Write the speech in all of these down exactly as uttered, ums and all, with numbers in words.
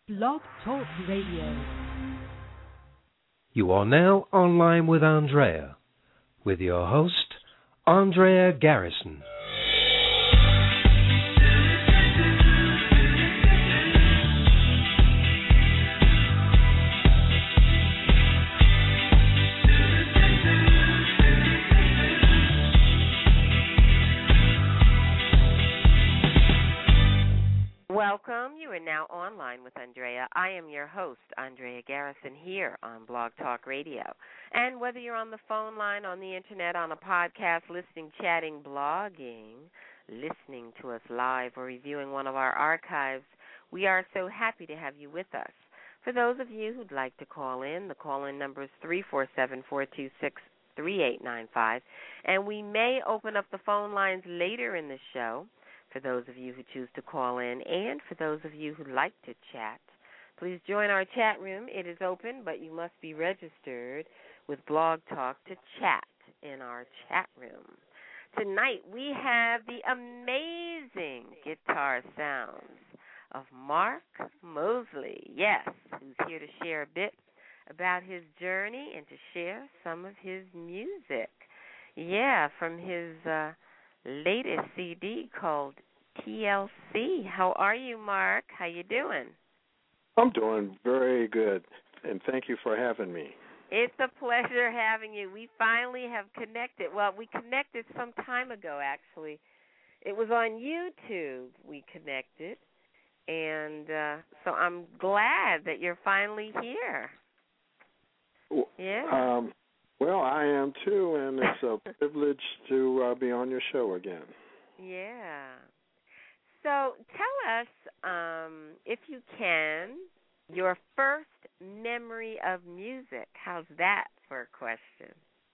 Blog Talk Radio. You are now online with Andrea, with your host, Andrea Garrison. Welcome. You are now online with Andrea. I am your host, Andrea Garrison, here on Blog Talk Radio. And whether you're on the phone line, on the internet, on a podcast, listening, chatting, blogging, listening to us live, or reviewing one of our archives, we are so happy to have you with us. For those of you who'd like to call in, the call-in number is three four seven, four two six, three eight nine five, and we may open up the phone lines later in the show for those of you who choose to call in, and for those of you who'd like to chat. Please join our chat room. It is open, but you must be registered with Blog Talk to chat in our chat room. Tonight we have the amazing guitar sounds of Mark Mosley, yes, who's here to share a bit about his journey and to share some of his music. Yeah, from his uh, latest C D called T L C. How are you, Mark? How you doing? I'm doing very good, and thank you for having me. It's a pleasure having you. We finally have connected. Well, we connected some time ago, actually. It was on YouTube we connected, and uh, so I'm glad that you're finally here. Yeah. Um, Well, I am too, and it's a privilege to uh, be on your show again. Yeah. So tell us, um, if you can, your first memory of music. How's that for a question?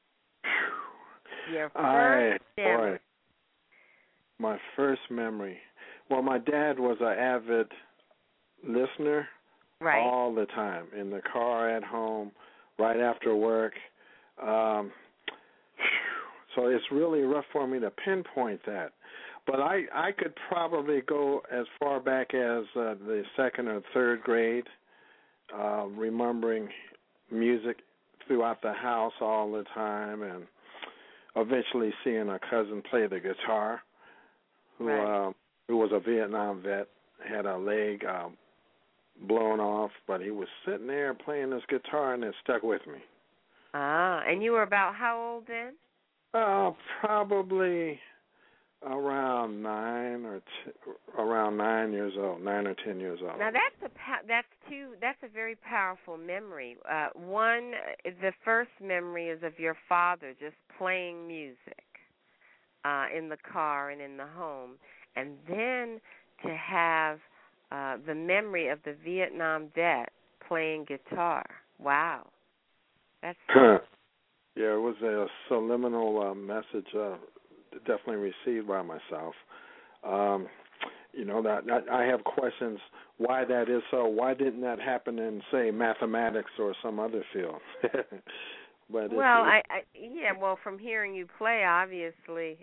Your first I, memory. Boy, my first memory. Well, my dad was an avid listener Right. all the time, in the car, at home, right after work. Um, so it's really rough for me to pinpoint that. But I, I could probably go as far back as uh, the second or third grade, uh, remembering music throughout the house all the time, and eventually seeing a cousin play the guitar, who right. uh, who was a Vietnam vet, had a leg uh, blown off, but he was sitting there playing his guitar, and it stuck with me. Ah, and you were about how old then? Uh, probably around nine or t- around nine years old, nine or ten years old. Now that's a po- that's two that's a very powerful memory. Uh, one, the first memory is of your father just playing music uh, in the car and in the home, and then to have uh, the memory of the Vietnam vet playing guitar. Wow. That's yeah, it was a subliminal uh, message uh, definitely received by myself. Um, you know, that, that I have questions why that is so. Why didn't that happen in, say, mathematics or some other field? but well, it, I, I yeah, well, from hearing you play, obviously,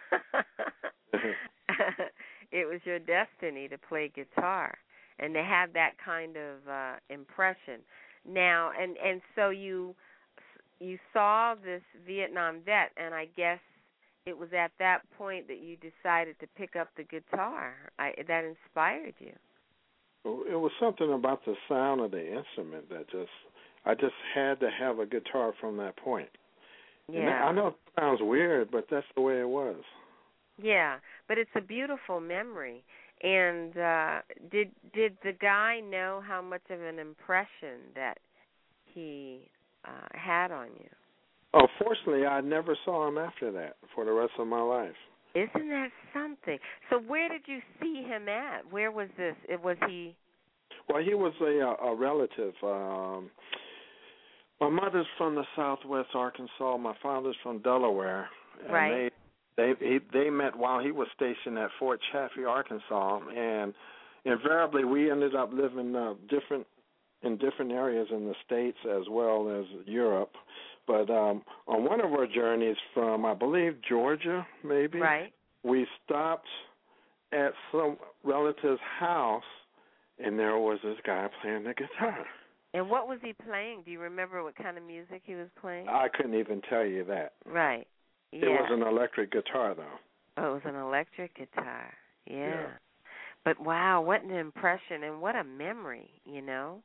it was your destiny to play guitar and to have that kind of uh, impression. Now, and, and so you you saw this Vietnam vet, and I guess it was at that point that you decided to pick up the guitar. I, that inspired you. It was something about the sound of the instrument that just, I just had to have a guitar from that point. Yeah. And I know it sounds weird, but that's the way it was. Yeah, but it's a beautiful memory. And uh, did did the guy know how much of an impression that he uh, had on you? Oh, fortunately, I never saw him after that for the rest of my life. Isn't that something? So where did you see him at? Where was this? It was he? Well, he was a, a relative. Um, my mother's from the Southwest Arkansas. My father's from Delaware. And right. They they he, they met while he was stationed at Fort Chaffee, Arkansas, and invariably we ended up living uh, different in different areas in the States as well as Europe. But um, on one of our journeys from, I believe, Georgia, maybe, right. we stopped at some relative's house, and there was this guy playing the guitar. And what was he playing? Do you remember what kind of music he was playing? I couldn't even tell you that. Right. Yeah. It was an electric guitar, though. Oh, it was an electric guitar. Yeah. yeah. But wow, what an impression and what a memory, you know,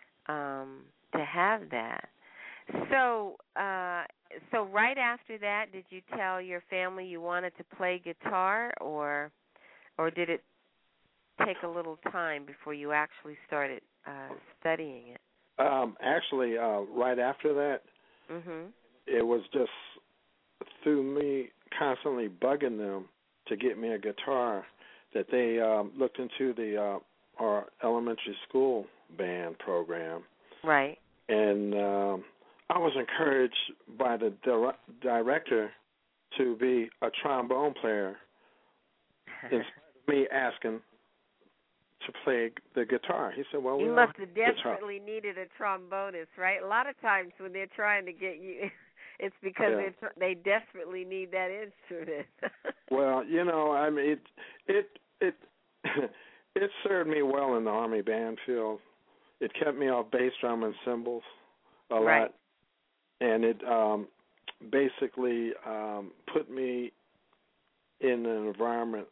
um, to have that. So, uh, so right after that, did you tell your family you wanted to play guitar, or, or did it take a little time before you actually started uh, studying it? Um, actually, uh, right after that, mm-hmm. it was just through me constantly bugging them to get me a guitar that they um, looked into the uh, our elementary school band program. Right. And um, I was encouraged by the di- director to be a trombone player instead of me asking to play the guitar. He said, well, we you don't must have desperately guitar. needed a trombonist, right? A lot of times when they're trying to get you, it's because yeah. tr- they desperately need that instrument. Well, you know, I mean, it it it it served me well in the Army band field. It kept me off bass drum and cymbals a right. lot, and it um, basically um, put me in an environment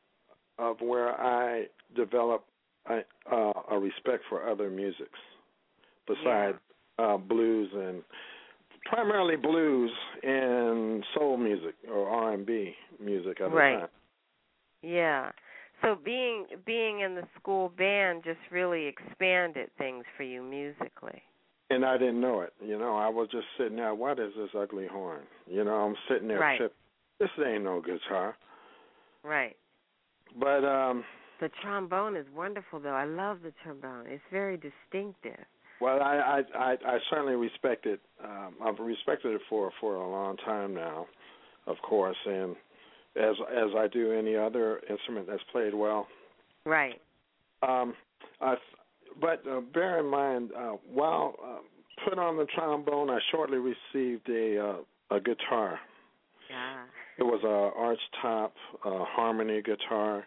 of where I developed a, uh, a respect for other musics besides yeah. uh, blues and primarily blues and soul music or R and B music at right. the time. Yeah. So being being in the school band just really expanded things for you musically. And I didn't know it. You know, I was just sitting there, what is this ugly horn? You know, I'm sitting there right. tripping. This ain't no guitar. Right. But um the trombone is wonderful, though. I love the trombone. It's very distinctive. Well, I I, I, I certainly respect it. Um, I've respected it for, for a long time now, of course, and as as I do any other instrument that's played well. Right. Um, I, but uh, bear in mind, uh, while uh, put on the trombone, I shortly received a uh, a guitar. Ah. It was a arch top uh, harmony guitar.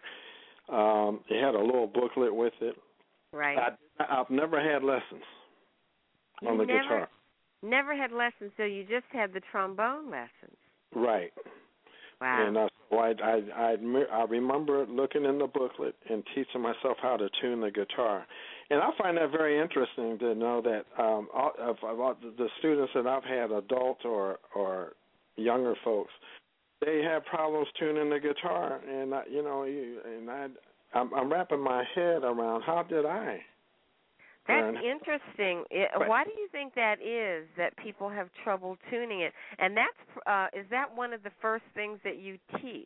Um, it had a little booklet with it. Right. I, I've never had lessons you on the never, guitar. Never had lessons, so you just had the trombone lessons. Right. Wow. And uh, so I, I, I, I remember looking in the booklet and teaching myself how to tune the guitar. And I find that very interesting to know that um, all, of, of all the students that I've had, adult or, or younger folks, they have problems tuning the guitar, and I, you know, and I, I'm, I'm wrapping my head around how did I? That's learn? interesting. It, why do you think that is that people have trouble tuning it? And that's uh, is that one of the first things that you teach?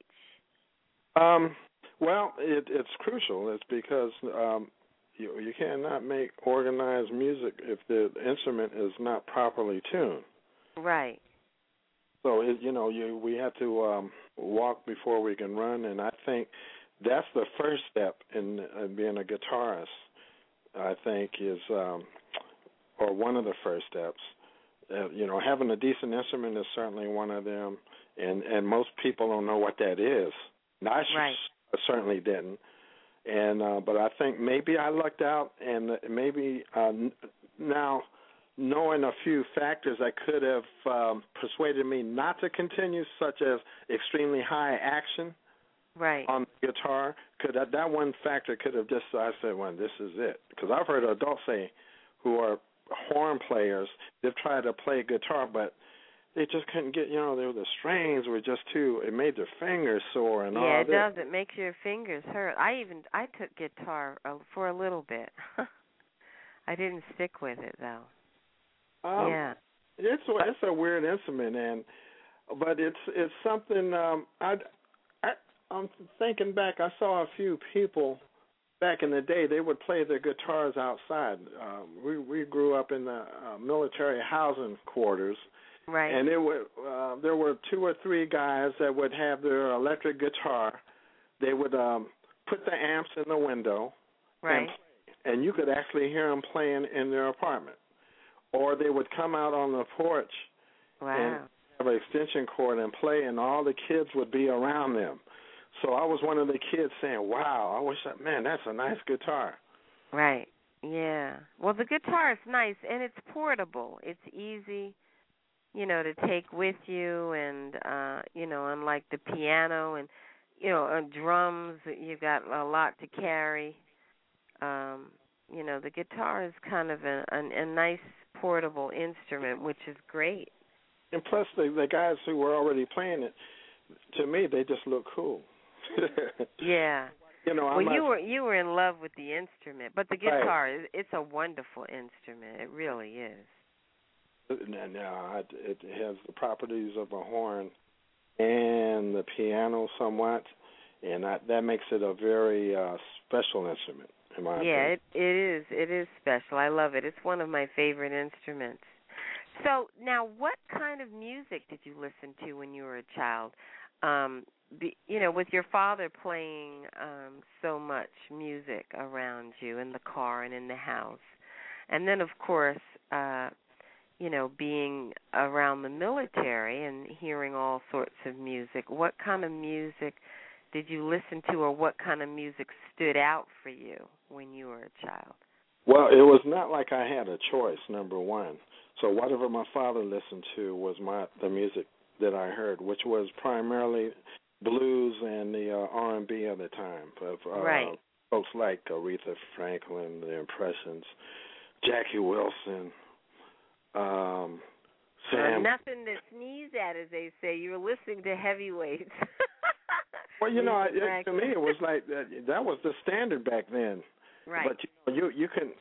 Um, well, it, it's crucial. It's because um, you you cannot make organized music if the instrument is not properly tuned. Right. So, it, you know, you, we have to um, walk before we can run, and I think that's the first step in, in being a guitarist, I think, is, um, or one of the first steps. Uh, you know, having a decent instrument is certainly one of them, and, and most people don't know what that is. And I right. sh- certainly didn't. And uh, but I think maybe I lucked out, and maybe uh, n- now – knowing a few factors that could have um, persuaded me not to continue, such as extremely high action right. on the guitar, could that, that one factor could have just, I said, well, this is it. Because I've heard adults say who are horn players, they've tried to play guitar, but they just couldn't get, you know, they, the strings were just too, it made their fingers sore and yeah, all it this. does. It makes your fingers hurt. I even, I took guitar uh, for a little bit. I didn't stick with it, though. Um, yeah, it's it's a weird instrument, and but it's it's something. Um, I, I I'm thinking back. I saw a few people back in the day. They would play their guitars outside. Um, we we grew up in the uh, military housing quarters, right? And it would uh, there were two or three guys that would have their electric guitar. They would um, put the amps in the window, right? And, play, and you could actually hear them playing in their apartment. Or they would come out on the porch wow. and have an extension cord and play, and all the kids would be around them. So I was one of the kids saying, wow, I wish that, man, that's a nice guitar. Right. Yeah. Well, the guitar is nice, and it's portable. It's easy, you know, to take with you, and uh, you know, unlike the piano and you know, uh, drums, you've got a lot to carry. Um, you know, the guitar is kind of a, a, a nice portable instrument, which is great. And plus, the the guys who were already playing it, to me, they just look cool. Yeah. You know, well, I'm you not, were you were in love with the instrument, but the right. guitar is it's a wonderful instrument. It really is. No, no, it has the properties of a horn and the piano somewhat, and I, that makes it a very uh, special instrument, in my yeah, opinion. it it is. It is special. I love it. It's one of my favorite instruments. So now, what kind of music did you listen to when you were a child? Um, the, you know, with your father playing um, so much music around you in the car and in the house, and then of course, uh, you know, being around the military and hearing all sorts of music. What kind of music did you listen to, or what kind of music stood out for you when you were a child? Well, it was not like I had a choice, number one. So whatever my father listened to was my the music that I heard, which was primarily blues and the uh, R and B of the time. Of, uh, right. Folks like Aretha Franklin, The Impressions, Jackie Wilson, um, Sam. Uh, nothing to sneeze at, as they say. You were listening to heavyweights. Well, you know, it, to me it was like that, that was the standard back then. Right. But you know, you, you can.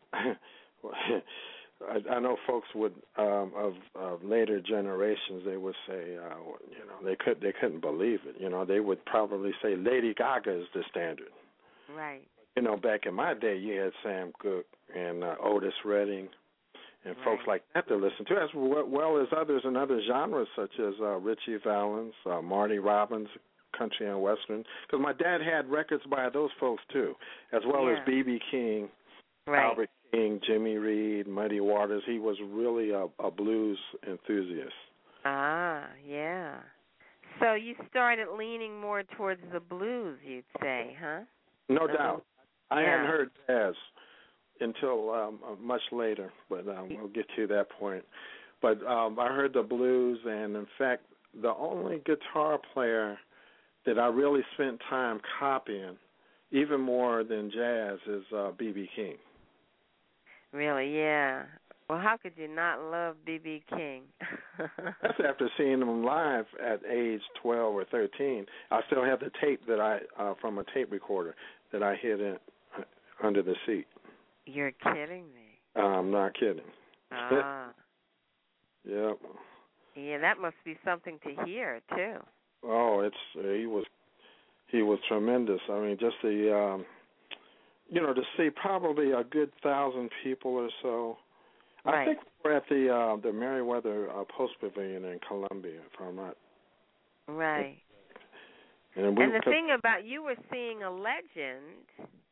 I, I know folks would um, of, of later generations. They would say, uh, you know, they could they couldn't believe it. You know, they would probably say Lady Gaga is the standard. Right. You know, back in my day, you had Sam Cooke and uh, Otis Redding, and right. folks like that to listen to, as well, well as others in other genres such as uh, Richie Valens, uh, Marty Robbins, country and western. Because my dad had records by those folks too, as well yeah. as B B King, right. Albert King, Jimmy Reed, Muddy Waters. He was really a, a blues enthusiast. Ah, yeah. So you started leaning more towards the blues, you'd say, huh? No the doubt. Blues? I yeah. hadn't heard jazz until um, much later, but um, we'll get to that point. But um, I heard the blues, and in fact, the only guitar player that I really spent time copying, even more than jazz, is uh, B B King. Really, yeah. Well, how could you not love B B King? That's after seeing him live at age twelve or thirteen. I still have the tape that I uh, from a tape recorder that I hid in uh, under the seat. You're kidding me. Uh, I'm not kidding. Ah. Yep. Yeah, that must be something to hear too. Oh, it's uh, he was he was tremendous. I mean, just the um, you know, to see probably a good thousand people or so. Right. I think we're at the uh, the Merriweather uh, Post Pavilion in Columbia, if I'm not. Right. And, we, and the thing about you were seeing a legend,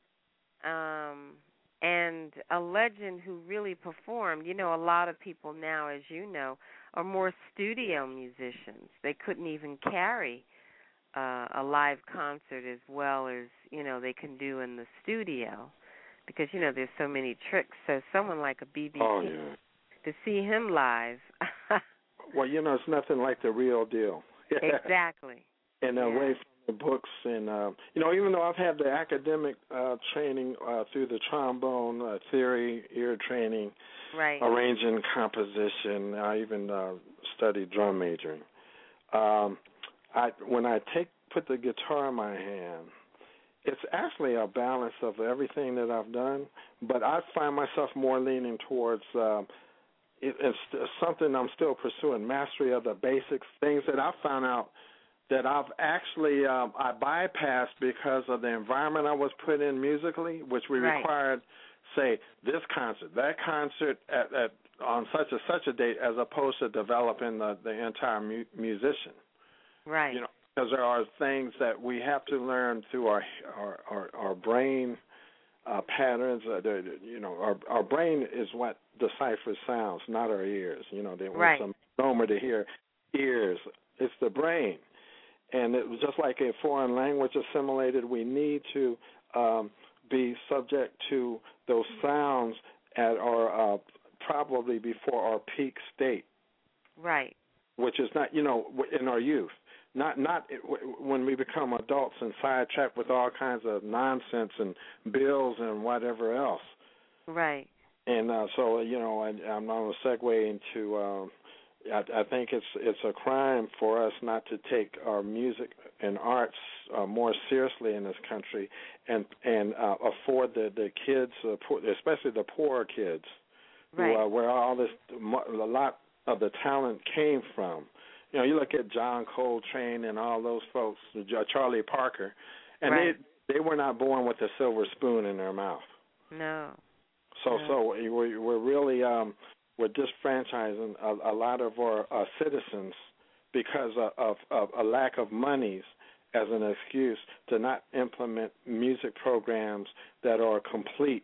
um, and a legend who really performed. You know, a lot of people now, as you know, are more studio musicians. They couldn't even carry uh, a live concert as well as, you know, they can do in the studio because, you know, there's so many tricks. So someone like a B B King, oh, yeah. to see him live. Well, you know, it's nothing like the real deal. Exactly. And yeah. away from the books, and uh, you know, even though I've had the academic uh, training uh, through the trombone uh, theory, ear training, right. arranging, composition, I even uh, studied drum majoring. Um, I when I take put the guitar in my hand, it's actually a balance of everything that I've done, but I find myself more leaning towards um, it, it's something I'm still pursuing, mastery of the basics, things that I found out that I've actually um, I bypassed because of the environment I was put in musically, which we right. required, say, this concert, that concert at, at on such a such a date, as opposed to developing the, the entire mu- musician. Right. You know, because there are things that we have to learn through our our our, our brain uh, patterns. Uh, the, you know, our our brain is what deciphers sounds, not our ears. You know, they want right. some number to hear ears. It's the brain. And it was just like a foreign language assimilated, we need to um, be subject to those sounds at our uh, probably before our peak state. Right. Which is not, you know, in our youth. Not not when we become adults and sidetracked with all kinds of nonsense and bills and whatever else. Right. And uh, so, you know, I, I'm going to segue into. Um, I, I think it's it's a crime for us not to take our music and arts uh, more seriously in this country, and and uh, afford the the kids, uh, poor, especially the poorer kids, right. who, uh, where all this a lot of the talent came from. You know, you look at John Coltrane and all those folks, Charlie Parker, and right. they they were not born with a silver spoon in their mouth. No. So no. so we're, we're really um, we're disfranchising a, a lot of our uh, citizens because of, of, of a lack of monies as an excuse to not implement music programs that are complete.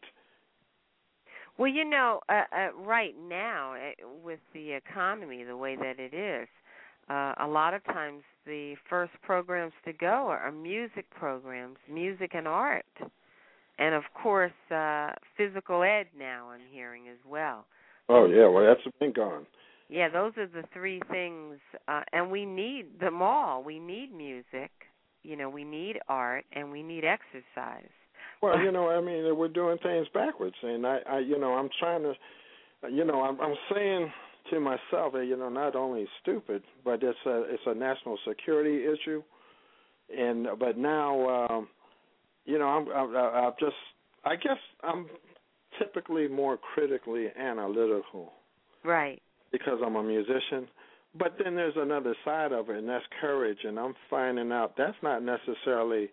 Well, you know, uh, uh, right now uh, with the economy the way that it is, uh, a lot of times the first programs to go are, are music programs, music and art, and of course uh, physical ed now I'm hearing as well. Oh yeah, well that's been gone. Yeah, those are the three things, uh, and we need them all. We need music, you know, we need art, and we need exercise. Well, you know, I mean, we're doing things backwards, and I, I you know, I'm trying to, you know, I'm, I'm saying to myself that, you know, not only stupid, but it's a it's a national security issue, and but now, um, you know, I'm I, I, I just I guess I'm typically more critically analytical, right? Because I'm a musician. But then there's another side of it, and that's courage, and I'm finding out that's not necessarily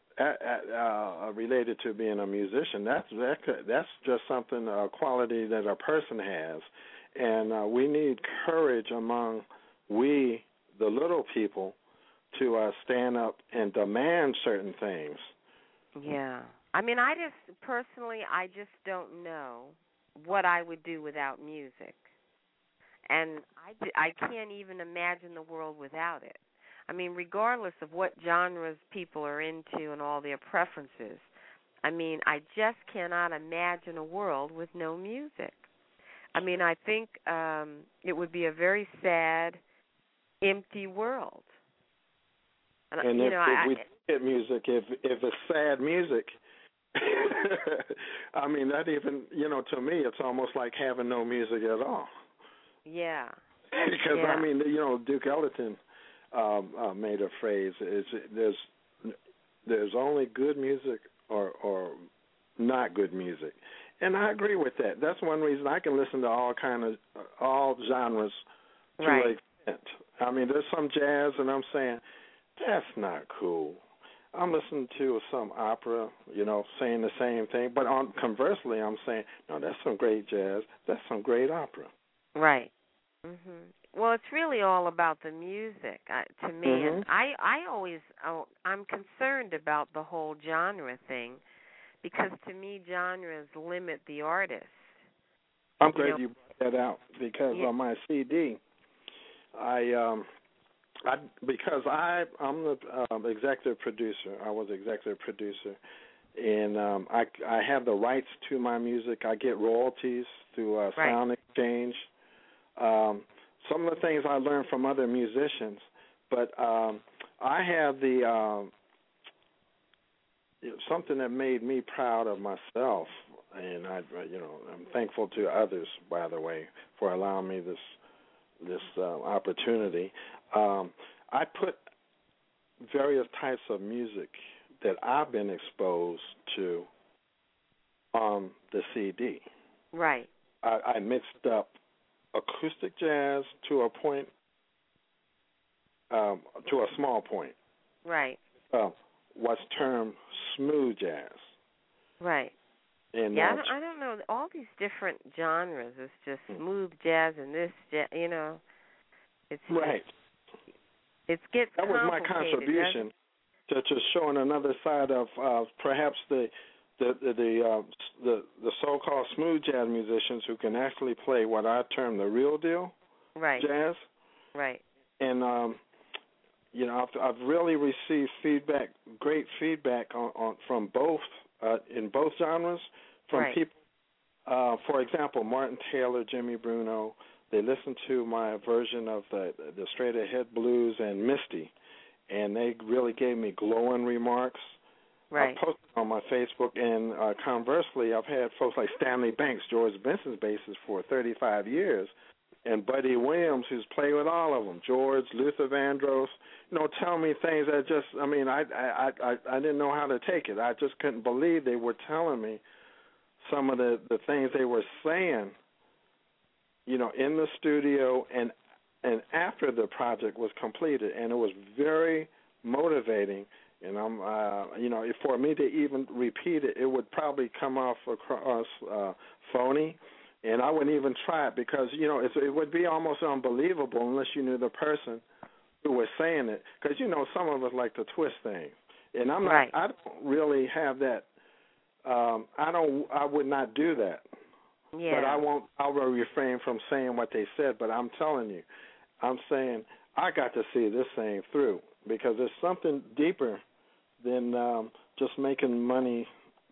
Uh, related to being a musician. That's that could, that's just something, a quality that a person has, and uh, we need courage among we, the little people, to uh, stand up and demand certain things. Yeah, I mean, I just personally, I just don't know what I would do without music, and I I can't even imagine the world without it. I mean, regardless of what genres people are into and all their preferences, I mean, I just cannot imagine a world with no music. I mean, I think um, it would be a very sad, empty world. And, and you if, know, if I, we get music, if if it's sad music, I mean, that even, you know, to me, it's almost like having no music at all. Yeah. Because, yeah. I mean, you know, Duke Ellington Um, uh, made a phrase: "Is there's there's only good music or or not good music," and I agree with that. That's one reason I can listen to all kind of all genres to right. an extent. I mean, there's some jazz, and I'm saying that's not cool. I'm listening to some opera, you know, saying the same thing. But on conversely, I'm saying, no, that's some great jazz. That's some great opera. Right. Mhm. Well, it's really all about the music uh, to me, mm-hmm. and I, I always, oh, I'm concerned about the whole genre thing because to me, genres limit the artist. I'm you glad know, you brought that out because yeah. on my C D, I, um, I because I, I'm the um, executive producer. I was executive producer, and um, I, I have the rights to my music. I get royalties through uh, right. sound exchange. Um, Some of the things I learned from other musicians, but um, I have the um, something that made me proud of myself, and I, you know, I'm thankful to others, by the way, for allowing me this this uh, opportunity. Um, I put various types of music that I've been exposed to on the C D. Right. I, I mixed up acoustic jazz to a point, um, to a small point. Right. Uh, what's termed smooth jazz. Right. And, yeah, uh, I, don't, I don't know. All these different genres. It's just smooth jazz and this, jazz, you know. It's right. Just, it gets that was my complicated, contribution to, to showing another side of uh, perhaps the the the the, uh, the the so-called smooth jazz musicians who can actually play what I term the real deal right. jazz. Right. And um, you know, I've, I've really received feedback, great feedback on, on from both uh, in both genres from right. people. Uh, for example, Martin Taylor, Jimmy Bruno. They listened to my version of the the Straight Ahead Blues and Misty, and they really gave me glowing remarks. Right. I posted on my Facebook, and uh, conversely, I've had folks like Stanley Banks, George Benson's bassist for thirty-five years, and Buddy Williams, who's played with all of them, George, Luther Vandross, you know, tell me things that just, I mean, I, I, I, I didn't know how to take it. I just couldn't believe they were telling me some of the, the things they were saying, you know, in the studio and and after the project was completed, and it was very motivating. And I'm, uh, you know, for me to even repeat it, it would probably come off across uh, phony, and I wouldn't even try it because, you know, it's, it would be almost unbelievable unless you knew the person who was saying it. Because, you know, some of us like to twist things, and I'm not. Right. I don't really have that. Um, I don't. I would not do that. Yeah. But I won't. I will refrain from saying what they said. But I'm telling you, I'm saying I got to see this thing through because there's something deeper than um, just making money.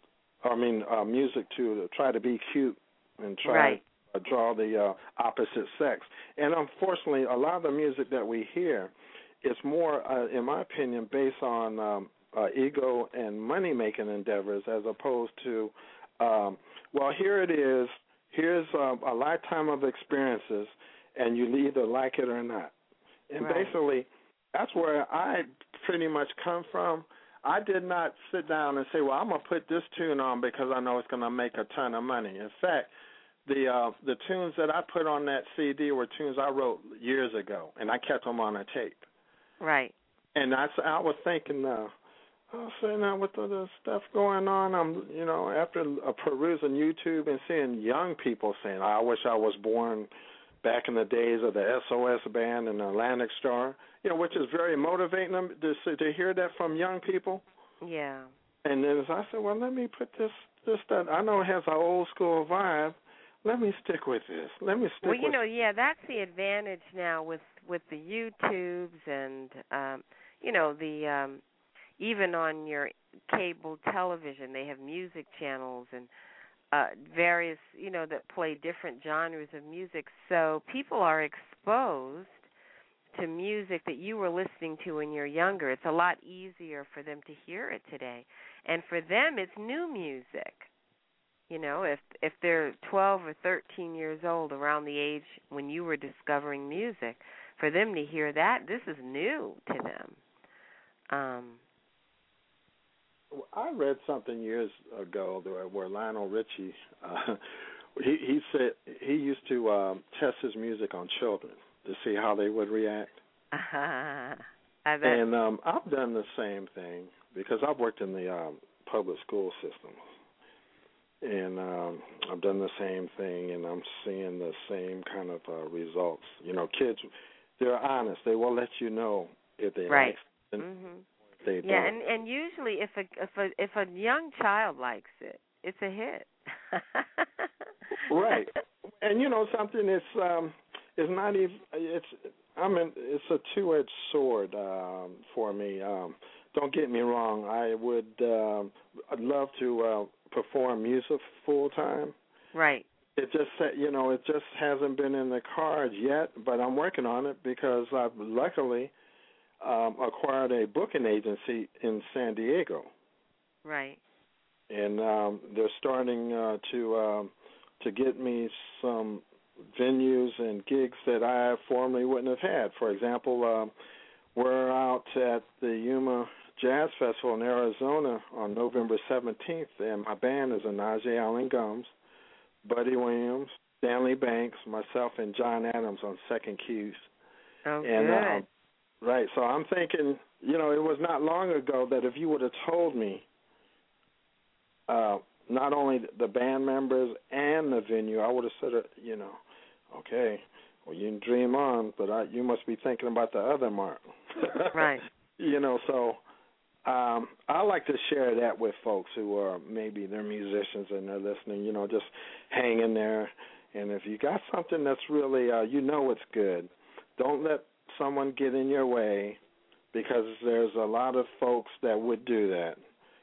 I mean, uh, music to try to be cute and try right. to uh, draw the uh, opposite sex. And unfortunately, a lot of the music that we hear is more, uh, in my opinion, based on um, uh, ego and money-making endeavors as opposed to, um, well, here it is. Here's uh, a lifetime of experiences, and you either like it or not. And right. basically, that's where I pretty much come from. I did not sit down and say, well, I'm going to put this tune on because I know it's going to make a ton of money. In fact, the uh, the tunes that I put on that C D were tunes I wrote years ago, and I kept them on a tape. Right. And I, I was thinking, uh, I was saying, now with the, the stuff going on, I'm, you know, after uh, perusing YouTube and seeing young people saying, I wish I was born back in the days of the S O S band and the Atlantic Star, you know, which is very motivating them to, to hear that from young people. Yeah. And then I said, well, let me put this, this, that. I know it has an old school vibe. Let me stick with this. Let me stick well, you with know, yeah, that's the advantage now with, with the YouTubes and, um, you know, the um, even on your cable television, they have music channels and uh, various, you know, that play different genres of music. So people are exposed to music that you were listening to when you're younger. It's a lot easier for them to hear it today. And for them, it's new music. You know, if if they're twelve or thirteen years old, around the age when you were discovering music, for them to hear that, this is new to them. Um, I read something years ago where Lionel Richie, uh, he, he said he used to um, test his music on children to see how they would react. I bet. And um, I've done the same thing because I've worked in the um, public school system. And um, I've done the same thing, and I'm seeing the same kind of uh, results. You know, kids, they're honest. They will let you know if they right. like it, mm-hmm. if they yeah, don't. and and usually if a if a if a young child likes it, it's a hit. Right. And you know something, it's um, it's not even it's I mean it's a two-edged sword um, for me. Um, don't get me wrong. I would um, I'd love to. Uh, perform music full time. Right. It just you know it just hasn't been in the cards yet, but I'm working on it because I've luckily um, acquired a booking agency in San Diego. Right. And um, they're starting uh, to um, to get me some venues and gigs that I formerly wouldn't have had. For example, um, we're out at the Yuma Jazz Festival in Arizona on November seventeenth, and my band is Najee Allen Gums, Buddy Williams, Stanley Banks, myself, and John Adams on second keys. Oh, and, good. Um, right, so I'm thinking, you know, it was not long ago that if you would have told me uh, not only the band members and the venue, I would have said, you know, okay, well, you can dream on, but I, you must be thinking about the other mark. Right. You know, so... Um, I like to share that with folks who are maybe they're musicians and they're listening, you know, just hang in there. And if you got something that's really, uh, you know it's good, don't let someone get in your way because there's a lot of folks that would do that.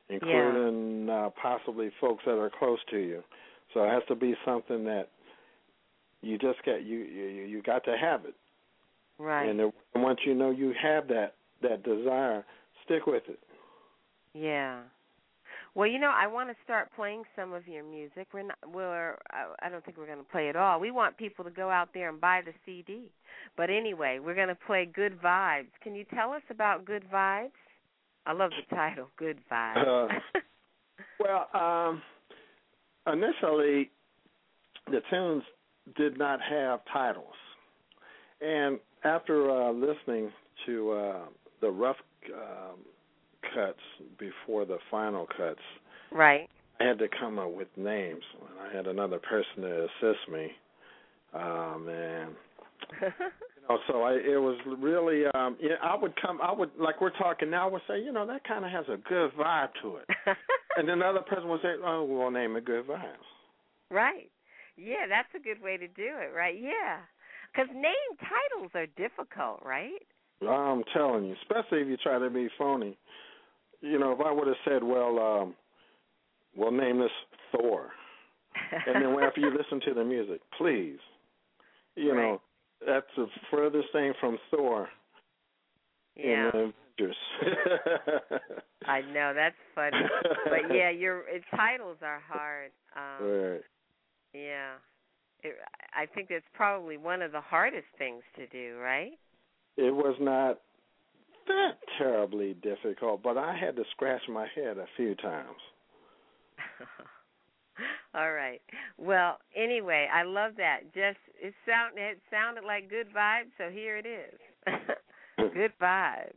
including yeah. uh, possibly folks that are close to you. So it has to be something that you just get you you, you got to have it. Right. And, it, and once you know you have that that desire, stick with it. Yeah. Well, you know, I want to start playing some of your music. We're not. We're. I don't think we're going to play it all. We want people to go out there and buy the C D. But anyway, we're going to play Good Vibes. Can you tell us about Good Vibes? I love the title, Good Vibes. Uh, well, um, initially, the tunes did not have titles, and after uh, listening to uh, the rough um, cuts before the final cuts, right, I had to come up with names. I had another person to assist me, um, and you know, so I, it was really. Um, yeah, I would come. I would like we're talking now. I would say, you know, that kind of has a good vibe to it, and then the other person would say, oh, we'll name it Good Vibes. Right. Yeah, that's a good way to do it. Right. Yeah. Because name titles are difficult, right? I'm telling you, especially if you try to be phony. You know, if I would have said, well, um, we'll name this Thor, and then after you listen to the music, please, you right. know, that's the furthest thing from Thor yeah. in the Avengers. I know, that's funny. But, yeah, your it, titles are hard. Um, right. Yeah. It, I think that's probably one of the hardest things to do, right? It was not that terribly difficult, but I had to scratch my head a few times. All right. Well, anyway, I love that. Just it sound it sounded like Good Vibes, so here it is. Good Vibes.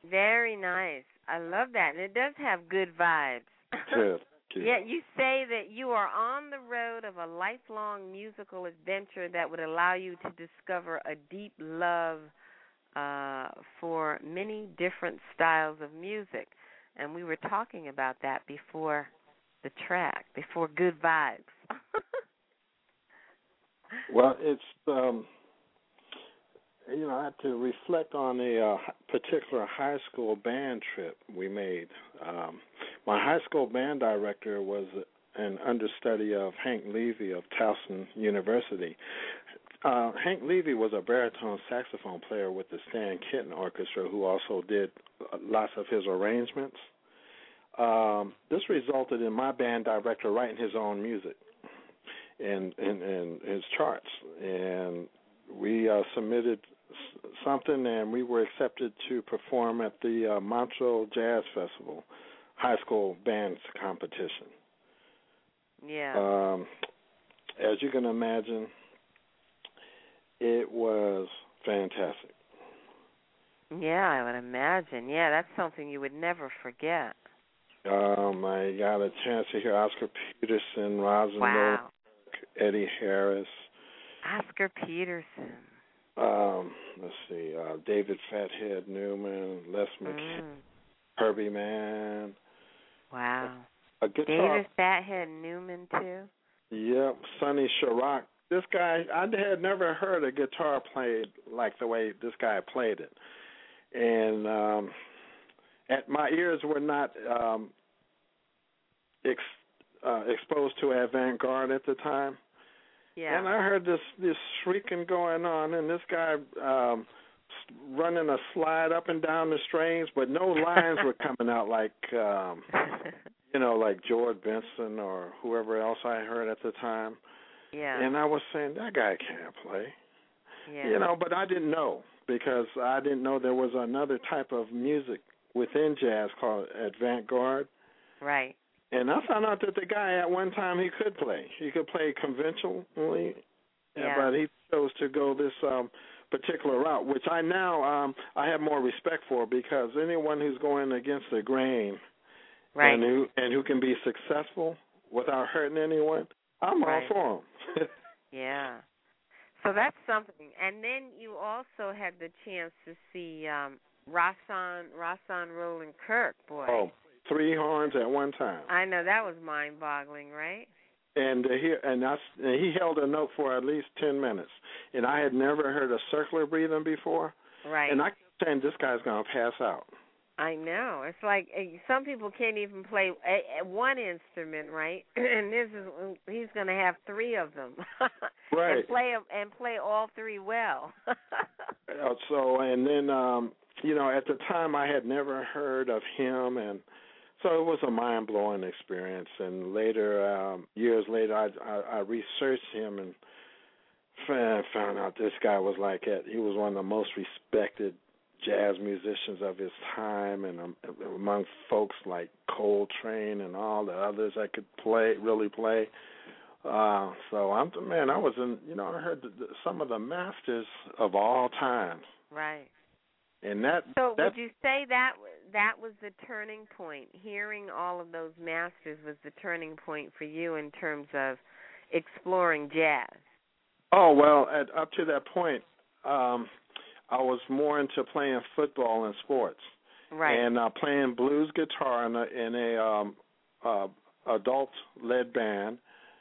Very nice. I love that. And it does have good vibes. Good. Good. Yeah, you say that you are on the road of a lifelong musical adventure that would allow you to discover a deep love uh, for many different styles of music. And we were talking about that before the track, before Good Vibes. Well, it's, um, you know, I had to reflect on a uh, particular high school band trip we made. Um, my high school band director was an understudy of Hank Levy of Towson University. Uh, Hank Levy was a baritone saxophone player with the Stan Kenton Orchestra, who also did lots of his arrangements. Um, this resulted in my band director writing his own music and, and, and his charts. And we uh, submitted something, and we were accepted to perform at the uh, Montreux Jazz Festival, high school bands competition. Yeah. Um, as you can imagine, it was fantastic. Yeah, I would imagine. Yeah, that's something you would never forget. Um, I got a chance to hear Oscar Peterson, Rosin Wow. Rock, Eddie Harris. Oscar Peterson. Um, let's see, uh, David Fathead Newman, Les McCann, Mm. Herbie Mann. Wow. A guitar. David Fathead Newman, too? Yep, Sonny Chirac. This guy, I had never heard a guitar played like the way this guy played it. And um, at, my ears were not um, ex, uh, exposed to avant-garde at the time. Yeah. And I heard this, this shrieking going on, and this guy um, running a slide up and down the strings, but no lines were coming out like, um, you know, like George Benson or whoever else I heard at the time. Yeah. And I was saying, that guy can't play. Yeah. You know, but I didn't know because I didn't know there was another type of music within jazz called avant-garde. Right. And I found out that the guy at one time he could play. He could play conventionally, Yeah. but he chose to go this um, particular route, which I now um, I have more respect for because anyone who's going against the grain Right. and who and who can be successful without hurting anyone, I'm Right. all for him. Yeah. So that's something. And then you also had the chance to see um, Rahsaan, Rahsaan Roland Kirk, boy. Oh, three horns at one time. I know, that was mind-boggling, right? And uh, he and, I, and he held a note for at least ten minutes. And I had never heard a circular breathing before. Right. And I kept saying, this guy's going to pass out. I know. It's like uh, some people can't even play a, a one instrument, right? And this is he's going to have three of them, right? And play and play all three well. uh, so and then um, you know, at the time I had never heard of him, and so it was a mind blowing experience. And later, um, years later, I, I, I researched him and found out this guy was like it. He was one of the most respected jazz musicians of his time, and um, among folks like Coltrane and all the others that could play, really play. Uh, so I'm man, I was in, you know, I heard the, the, some of the masters of all time. Right. And that. So that, would you say that that was the turning point? Hearing all of those masters was the turning point for you in terms of exploring jazz. Oh well, at, up to that point. Um, I was more into playing football and sports, right? And uh, playing blues guitar in a, in a um, uh, adult-led band,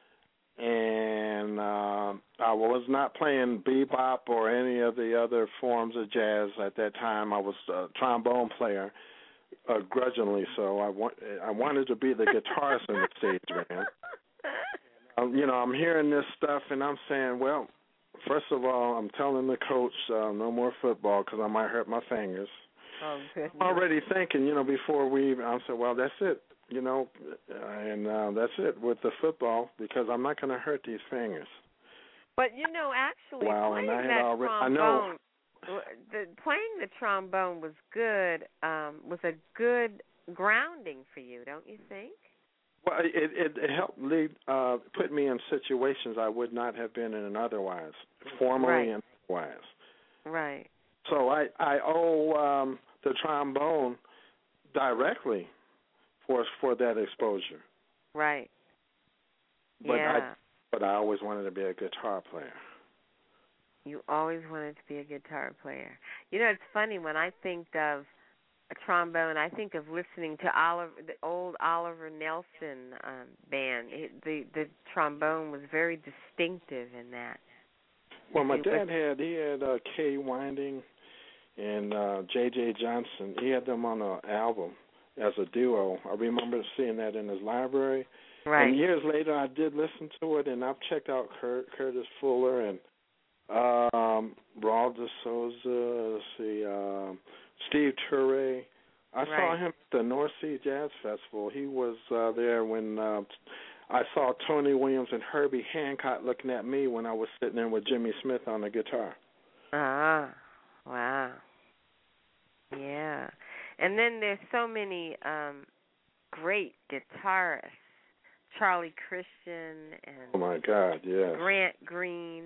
and uh, I was not playing bebop or any of the other forms of jazz at that time. I was a trombone player, uh, grudgingly so. I want I wanted to be the guitarist in the stage band. Um, you know, I'm hearing this stuff, and I'm saying, well. First of all, I'm telling the coach uh, no more football because I might hurt my fingers. Oh, good. I'm already thinking, you know, before we even, I said, well, that's it, you know, and uh, that's it with the football because I'm not going to hurt these fingers. But, you know, actually wow, playing and I had that already, trombone, I know. the, playing the trombone was good, um, was a good grounding for you, don't you think? Well, it, it, it helped lead, uh, put me in situations I would not have been in otherwise, formally right. and otherwise. Right. So I, I owe um, the trombone directly for for that exposure. Right. But yeah. I but I always wanted to be a guitar player. You always wanted to be a guitar player. You know, it's funny when I think of a trombone, I think of listening to Oliver, the old Oliver Nelson um, band. It, the the trombone was very distinctive in that. Well, my it dad was, had he had uh, Kay Winding and uh, J J Johnson. He had them on an album as a duo. I remember seeing that in his library. Right. And years later, I did listen to it, and I've checked out Kurt, Curtis Fuller and um, Raul de Souza. Let's see, um, Steve Turre. I right. saw him at the North Sea Jazz Festival. He was uh, there when uh, I saw Tony Williams and Herbie Hancock looking at me when I was sitting there with Jimmy Smith on the guitar. Ah, wow. Yeah. And then there's so many um, great guitarists. Charlie Christian and oh my God, yes. Grant Green,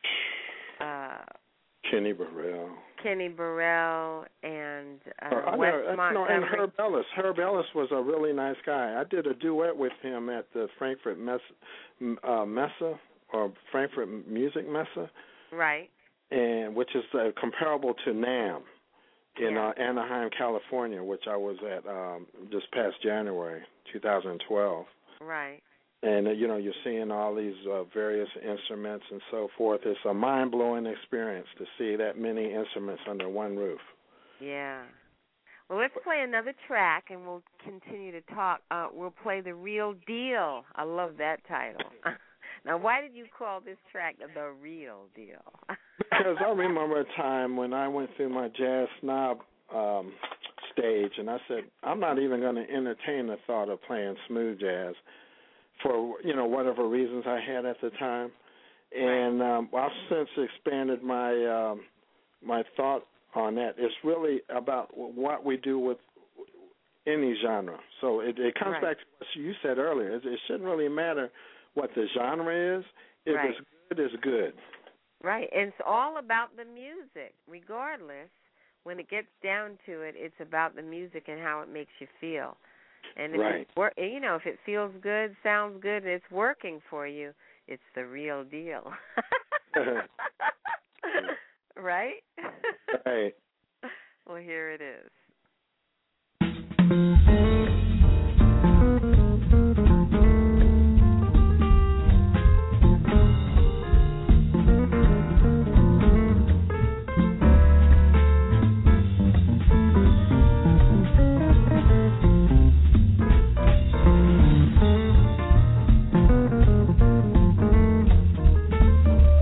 uh, Kenny Burrell, Kenny Burrell, and uh, uh, Wes know, Montgomery. No, and Herb Ellis. Herb Ellis was a really nice guy. I did a duet with him at the Frankfurt Messe, uh, Messe or Frankfurt Music Messe, right? And which is uh, comparable to NAMM in yeah. uh, Anaheim, California, which I was at um, this past January, two thousand twelve. Right. And, uh, you know, you're seeing all these uh, various instruments and so forth. It's a mind-blowing experience to see that many instruments under one roof. Yeah. Well, let's play another track, and we'll continue to talk. Uh, we'll play The Real Deal. I love that title. Now, why did you call this track The Real Deal? Because I remember a time when I went through my jazz snob um, stage, and I said, I'm not even going to entertain the thought of playing smooth jazz for, you know, whatever reasons I had at the time. And um, I've since expanded my um, my thought on that. It's really about what we do with any genre. So it, it comes right. back to what you said earlier. It, it shouldn't really matter what the genre is. If right. it's good, it's good. Right. And it's all about the music, regardless. When it gets down to it, it's about the music and how it makes you feel. And if right. it's wor- you know, if it feels good, sounds good, and it's working for you, it's the real deal. Right? Right. Well, here it is.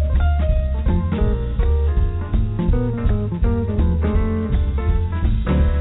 Thank you.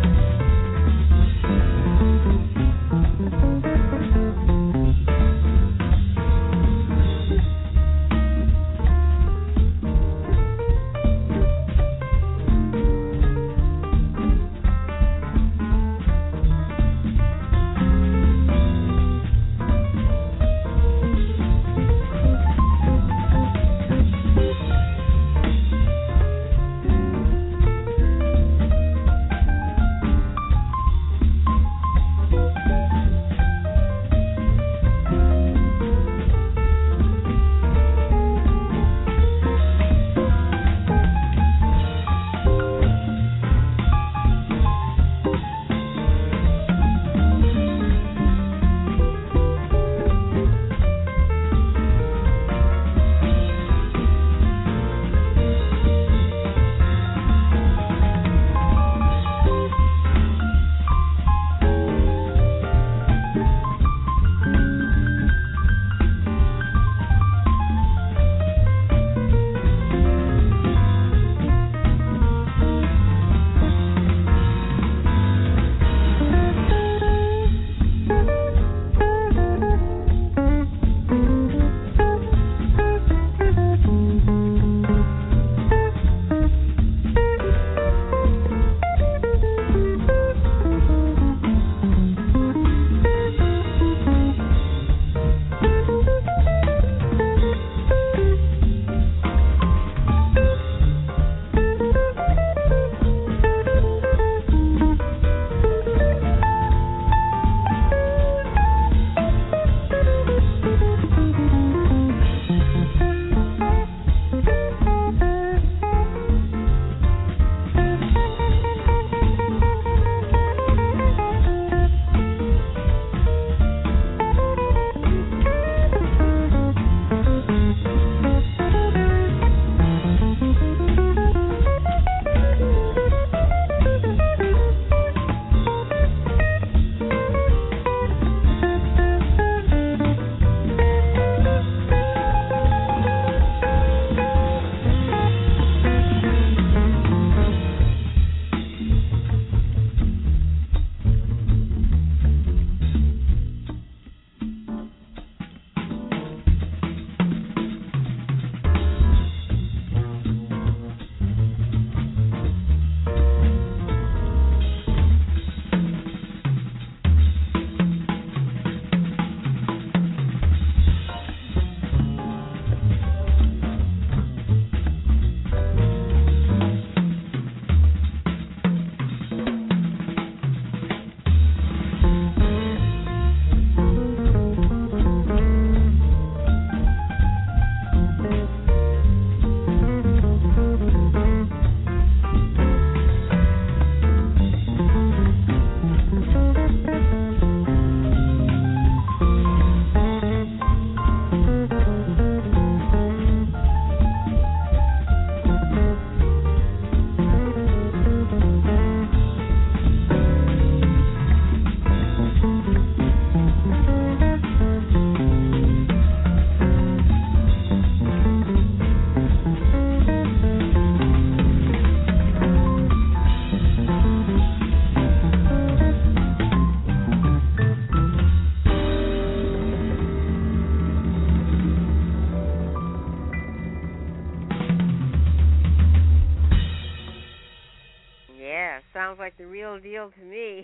me.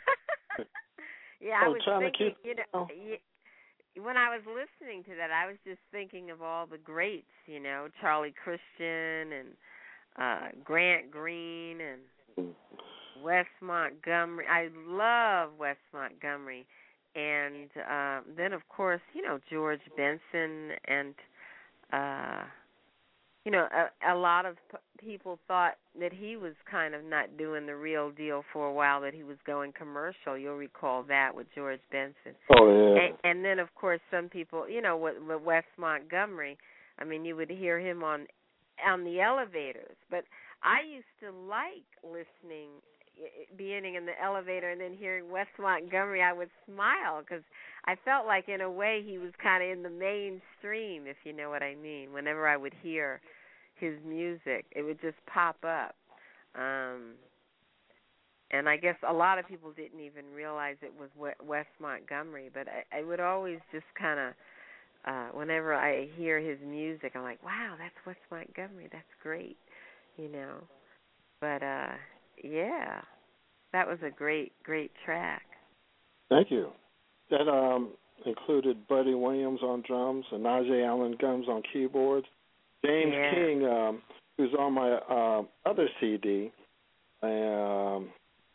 yeah, Oh, I was trying to thinking, keep- you know, y- when I was listening to that, I was just thinking of all the greats, you know, Charlie Christian and uh, Grant Green and Wes Montgomery. I love Wes Montgomery. And uh, then, of course, you know, George Benson and, uh, you know, a, a lot of p- people thought that he was kind of not doing the real deal for a while, that he was going commercial. You'll recall that with George Benson. Oh, yeah. And, and then, of course, some people, you know, with, with Wes Montgomery, I mean, you would hear him on on the elevators. But I used to like listening, being in the elevator and then hearing Wes Montgomery. I would smile because I felt like, in a way, he was kind of in the mainstream, if you know what I mean. Whenever I would hear his music, it would just pop up. Um, and I guess a lot of people didn't even realize it was Wes Montgomery, but I, I would always just kind of, uh, whenever I hear his music, I'm like, wow, that's Wes Montgomery. That's great, you know. But, uh, yeah, that was a great, great track. Thank you. That um, included Buddy Williams on drums and Najee Allen Guns on keyboards. James yeah. King, um, who's on my uh, other C D. Um,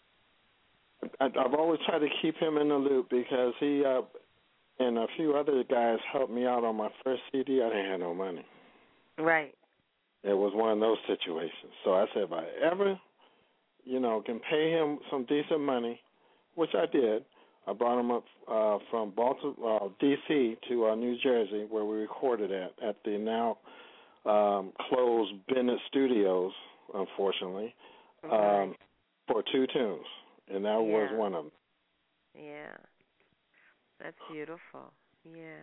I, I've always tried to keep him in the loop because he uh, and a few other guys helped me out on my first C D. I didn't have no money. Right. It was one of those situations. So I said, if I ever, you know, can pay him some decent money, which I did, I brought him up uh, from Baltimore, uh, D C to uh, New Jersey, where we recorded at, at the now um, closed Bennett Studios, unfortunately, Right. um, for two tunes, and that Yeah. was one of them. Yeah. That's beautiful. Yeah.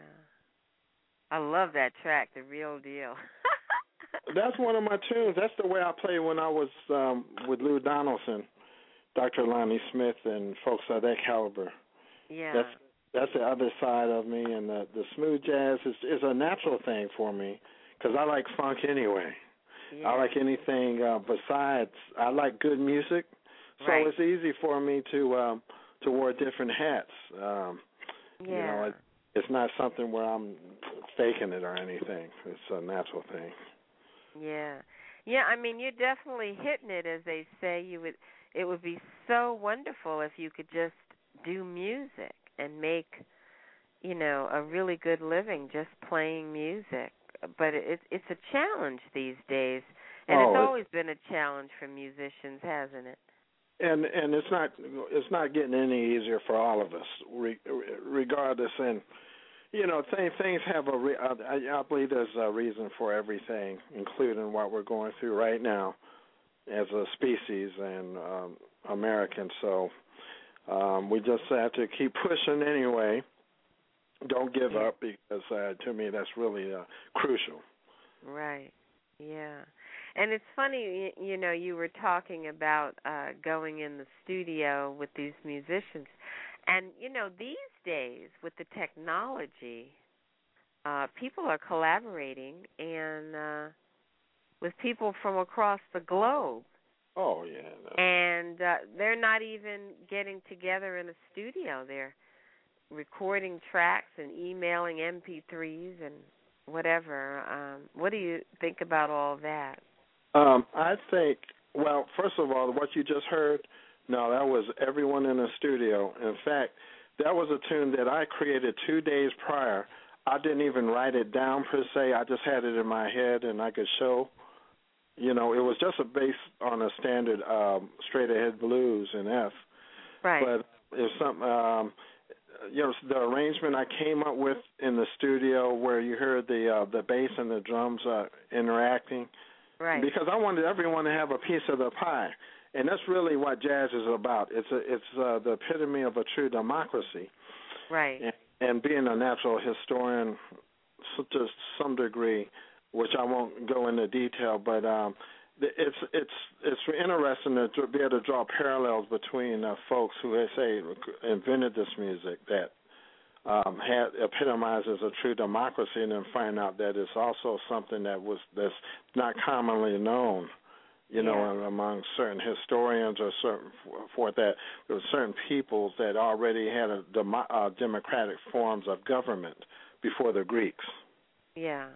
I love that track, The Real Deal. That's one of my tunes. That's the way I played when I was um, with Lou Donaldson, Doctor Lonnie Smith, and folks of that caliber. Yeah. That's that's the other side of me, and the, the smooth jazz is, is a natural thing for me because I like funk anyway. Yeah. I like anything uh, besides. I like good music, so Right. it's easy for me to um, to wear different hats. Um, Yeah. You know, it, it's not something where I'm faking it or anything. It's a natural thing. Yeah. Yeah, I mean, you're definitely hitting it, as they say. You would. It would be so wonderful if you could just do music and make, you know, a really good living just playing music. But it, it's a challenge these days, and Oh, it's it- always been a challenge for musicians, hasn't it? And and it's not it's not getting any easier for all of us, re, regardless. And you know, th- things have a. Re, I, I believe there's a reason for everything, including what we're going through right now as a species and um, Americans. So um, we just have to keep pushing anyway. Don't give Yeah. up because uh, to me that's really uh, crucial. Right. Yeah. And it's funny, you, you know, you were talking about uh, going in the studio with these musicians. And, you know, these days with the technology, uh, people are collaborating and uh, with people from across the globe. Oh, yeah. No. And uh, they're not even getting together in a studio. They're recording tracks and emailing M P threes and whatever. Um, what do you think about all that? Um, I think, well, first of all, what you just heard, no, that was everyone in the studio. In fact, that was a tune that I created two days prior. I didn't even write it down per se. I just had it in my head and I could show. You know, it was just a based on a standard um, straight ahead blues in F. Right. But it's something, um, you know, the arrangement I came up with in the studio where you heard the uh, the bass and the drums uh, interacting. Right. Because I wanted everyone to have a piece of the pie, and that's really what jazz is about. It's a, it's uh, the epitome of a true democracy. Right. And, and being a natural historian to some degree, which I won't go into detail, but um, it's it's it's interesting to be able to draw parallels between uh, folks who, they say, invented this music that Um, had, epitomizes a true democracy, and then find out that it's also something that was that's not commonly known You yeah. know, among certain historians or certain for that, there were certain peoples that already had a demo, uh, democratic forms of government before the Greeks. Yeah.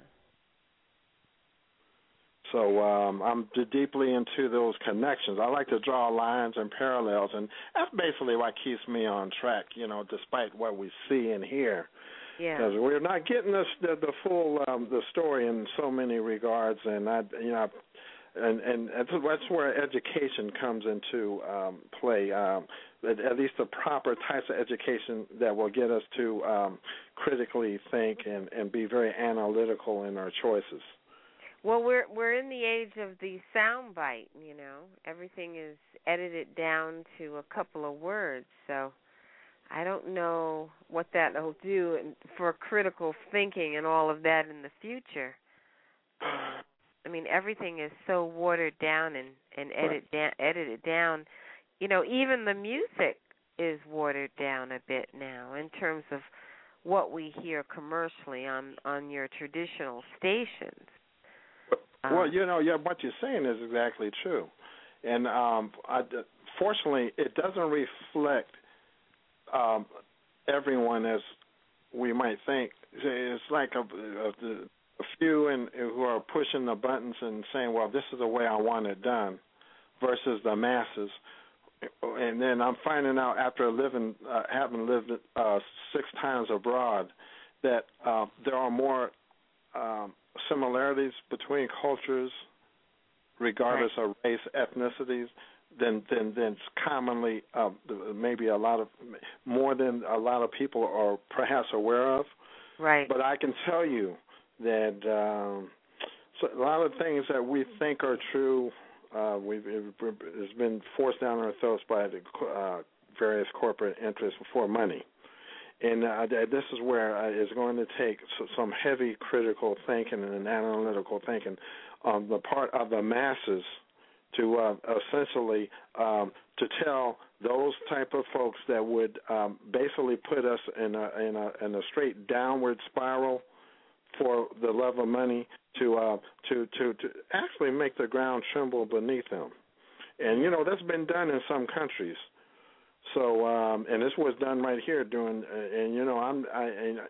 So um, I'm d- deeply into those connections. I like to draw lines and parallels, and that's basically what keeps me on track, you know, despite what we see and hear. Yeah. Because we're not getting this, the, the full um, the story in so many regards, and I, you know, and and that's where education comes into um, play. Um, at, at least the proper types of education that will get us to um, critically think and, and be very analytical in our choices. Well, we're we're in the age of the soundbite. You know, everything is edited down to a couple of words. So I don't know what that'll do for critical thinking and all of that in the future. Uh, I mean, everything is so watered down and, and edit da- edited down. You know, even the music is watered down a bit now in terms of what we hear commercially on, on your traditional stations. Um, well, you know, yeah, what you're saying is exactly true. And um, I, fortunately, it doesn't reflect um, everyone as we might think. It's like a, a, a few in, who are pushing the buttons and saying, well, this is the way I want it done, versus the masses. And then I'm finding out after living, uh, having lived uh, six times abroad, that uh, there are more um, similarities between cultures, regardless right. of race, ethnicities, than than than commonly uh, maybe a lot of more than a lot of people are perhaps aware of. Right. But I can tell you that um, so a lot of things that we think are true, uh, we've it, it's been forced down our throats by the uh, various corporate interests for money. And uh, this is where uh, it's going to take some heavy critical thinking and analytical thinking on the part of the masses to uh, essentially um, to tell those type of folks that would um, basically put us in a, in a in a straight downward spiral for the love of money to uh, to to to actually make the ground tremble beneath them. And you know that's been done in some countries. So, um, and this was done right here during, uh, and you know, I'm, I, and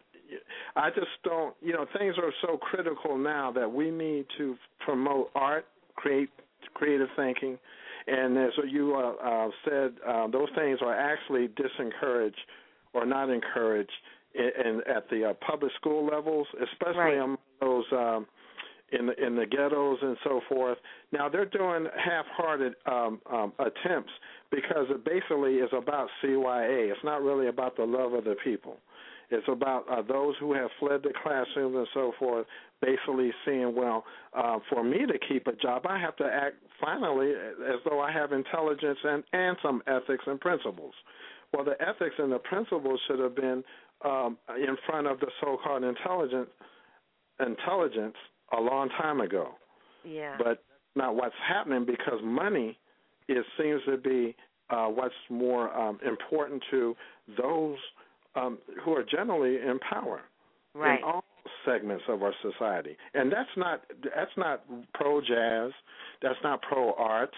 I just don't, you know, things are so critical now that we need to promote art, create creative thinking, and as you uh, uh, said, uh, those things are actually disencouraged or not encouraged in, in, at the uh, public school levels, especially right. among those um, in the, in the ghettos and so forth. Now they're doing half-hearted um, um, attempts because it basically is about C Y A. It's not really about the love of the people. It's about uh, those who have fled the classrooms and so forth, basically seeing, well, uh, for me to keep a job, I have to act finally as though I have intelligence and, and some ethics and principles. Well, the ethics and the principles should have been um, in front of the so-called intelligent intelligence a long time ago. Yeah. But not what's happening because money is seems to be uh, what's more um, important to those um, who are generally in power right. in all segments of our society. And that's not that's not pro jazz. That's not pro art.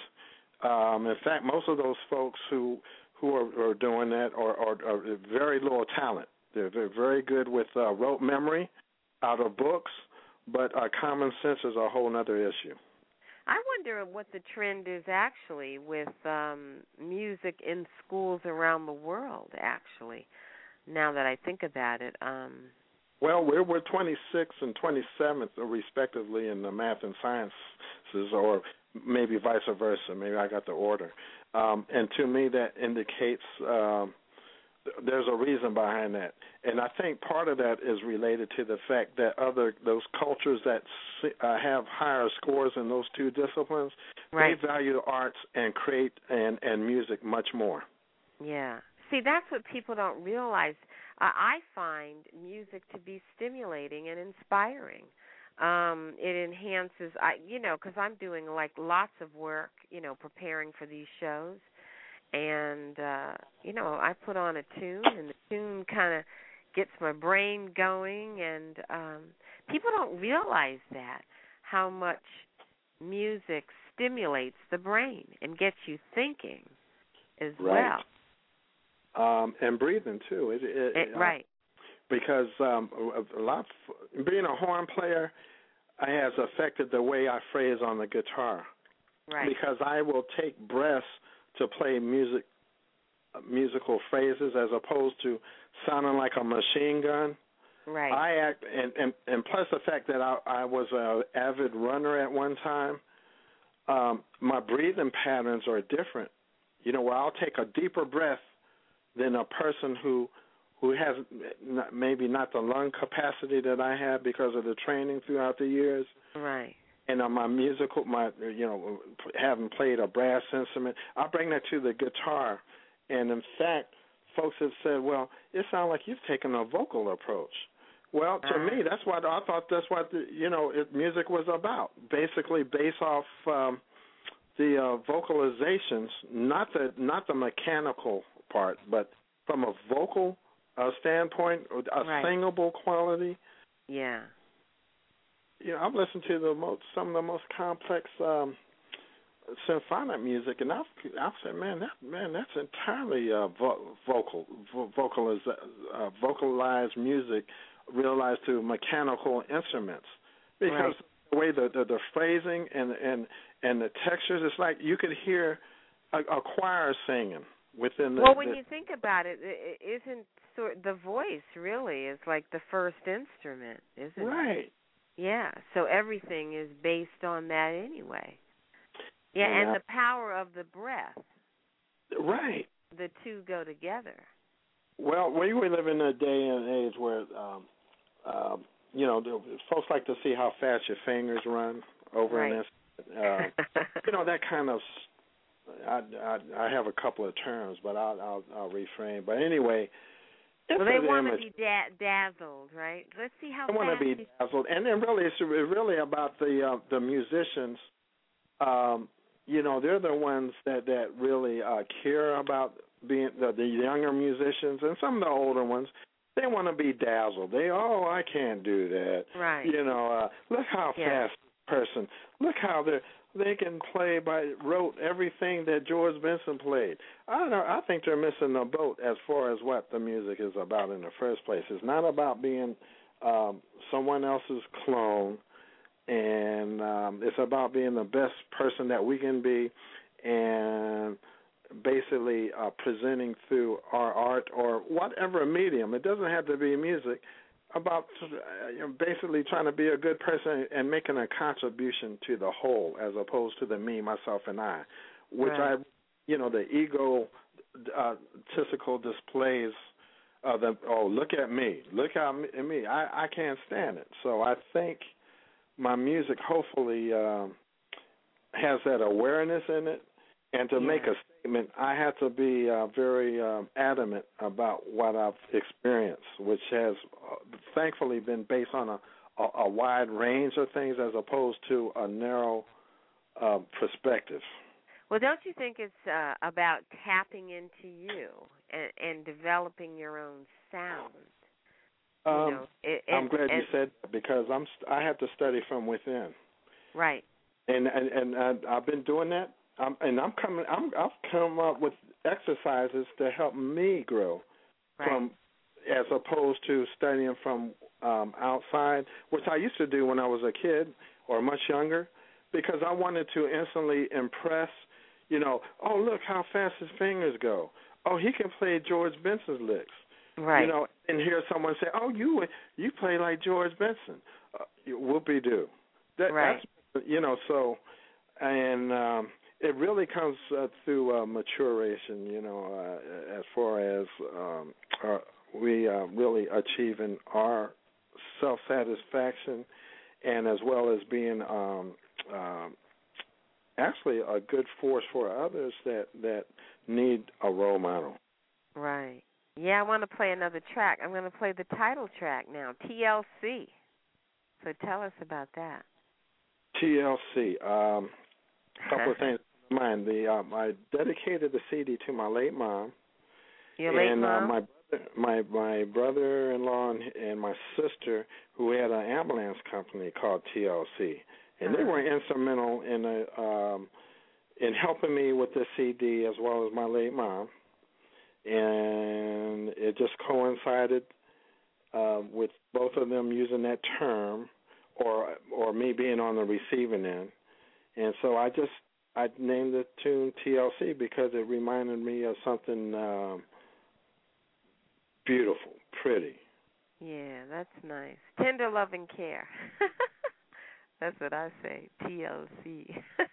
Um, in fact, most of those folks who who are, are doing that are, are, are very little talent. They're, they're very good with uh, rote memory out of books. But uh, common sense is a whole other issue. I wonder what the trend is actually with um, music in schools around the world, actually, now that I think about it. Um, well, we're, we're twenty-sixth and twenty-seventh, respectively, in the math and sciences, or maybe vice versa. Maybe I got the order. Um, and to me, that indicates um, there's a reason behind that. And I think part of that is related to the fact that other those cultures that uh, have higher scores in those two disciplines, right. they value arts and create and, and music much more. Yeah. See, that's what people don't realize. Uh, I find music to be stimulating and inspiring. Um, it enhances, I, you know, because I'm doing like lots of work, you know, preparing for these shows. And, uh, you know, I put on a tune, and the tune kind of gets my brain going. And um, people don't realize that, how much music stimulates the brain and gets you thinking as right. well. Um, and breathing too. It, it, it, right. Because um, a lot of, being a horn player has affected the way I phrase on the guitar. Right. Because I will take breaths to play music, musical phrases as opposed to sounding like a machine gun. Right. I act, and, and, and plus the fact that I, I was an avid runner at one time, um, my breathing patterns are different. You know, where I'll take a deeper breath than a person who who has not, maybe not the lung capacity that I have because of the training throughout the years. Right. And on my musical, my you know, having played a brass instrument, I bring that to the guitar. And in fact, folks have said, "Well, it sounds like you've taken a vocal approach." Well, to uh, me, that's what I thought. That's what the, you know, it, music was about. Basically, based off um, the uh, vocalizations, not the not the mechanical part, but from a vocal uh, standpoint, a right. singable quality. Yeah. You know, I've listened to the most, some of the most complex um, symphonic music, and I've I've said, man, that man, that's entirely uh, vo- vocal, vo- vocaliz- uh, vocalized music, realized to mechanical instruments, because right. the way the, the the phrasing and and and the textures, it's like you could hear a, a choir singing within the. Well, when the, you think about it, it isn't sort the voice really is like the first instrument, isn't it? Right. Yeah, so everything is based on that anyway. Yeah, yeah, and the power of the breath. Right. The two go together. Well, we live in a day and age where, um, um, you know, folks like to see how fast your fingers run over right. an instant. Uh, you know, that kind of, I, I, I have a couple of terms, but I'll, I'll, I'll refrain. But anyway, well, they want to be da- dazzled, right? Let's see how. They want to be dazzled, and then really, it's really about the uh, the musicians. Um, you know, they're the ones that that really uh, care about being the, the younger musicians, and some of the older ones. They want to be dazzled. They, oh, I can't do that. Right. You know, uh, look how yeah. fast this person. Look how they they can play by wrote everything that George Benson played. I don't know. I think they're missing the boat as far as what the music is about in the first place. It's not about being um, someone else's clone, and um, it's about being the best person that we can be, and basically uh, presenting through our art or whatever medium. It doesn't have to be music. About uh, you know, basically trying to be a good person and making a contribution to the whole, as opposed to the me, myself, and I, which right. I, you know, the ego, uh, typical displays of the oh, look at me, look at me, me. I, I can't stand it. So I think my music hopefully um, has that awareness in it. And to yeah. make a statement, I have to be uh, very um, adamant about what I've experienced, which has uh, thankfully been based on a, a, a wide range of things as opposed to a narrow uh, perspective. Well, don't you think it's uh, about tapping into you and, and developing your own sound? Um, you know, it, it, I'm glad it, you said that because I'm I have to study from within. Right. And and, and I, I've been doing that. I'm, and I'm coming. I'm, I've come up with exercises to help me grow, right. from as opposed to studying from um, outside, which I used to do when I was a kid or much younger, because I wanted to instantly impress. You know, oh look how fast his fingers go. Oh, he can play George Benson's licks. Right. You know, and hear someone say, "Oh, you you play like George Benson." Uh, whoopie doo. That, right. That's you know so, and. Um, It really comes uh, through uh, maturation, you know, uh, as far as um, uh, we uh, really achieving our self-satisfaction, and as well as being um, um, actually a good force for others that, that need a role model. Right. Yeah, I want to play another track. I'm going to play the title track now, T L C. So tell us about that. T L C. Um, a couple of things. Mine, the um, I dedicated the C D to my late mom. Your late and, mom? Uh, my my my brother-in-law and, and my sister, who had an ambulance company called T L C, and they were instrumental in a, um, in helping me with the C D as well as my late mom. And it just coincided uh, with both of them using that term, or or me being on the receiving end. And so I just I named the tune T L C because it reminded me of something um, beautiful, pretty. Yeah, that's nice. Tender love and care. That's what I say, T L C.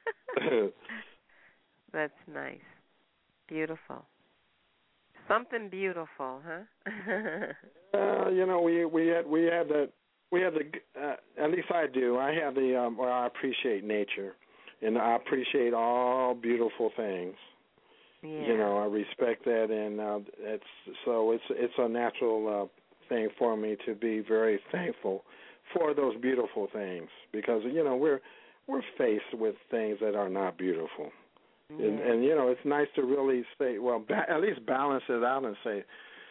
That's nice. Beautiful. Something beautiful, huh? uh, you know, we we had we had that we had the uh, at least I do. I have the um, or I appreciate nature, and I appreciate all beautiful things. Yeah. You know, I respect that, and uh, it's so it's it's a natural uh, thing for me to be very thankful for those beautiful things, because you know we're we're faced with things that are not beautiful. Yeah. And, and, you know, it's nice to really say, well, ba- at least balance it out and say,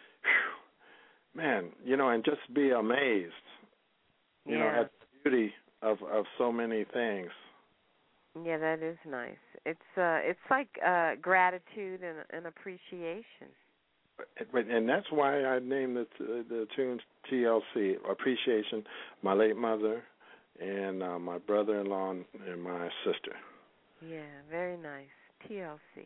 man, you know, and just be amazed, you yeah. know, at the beauty of, of so many things. Yeah, that is nice. It's uh, it's like uh, gratitude and, and appreciation. And that's why I named the, the tune T L C, Appreciation, my late mother and uh, my brother-in-law and my sister. Yeah, very nice. T L C.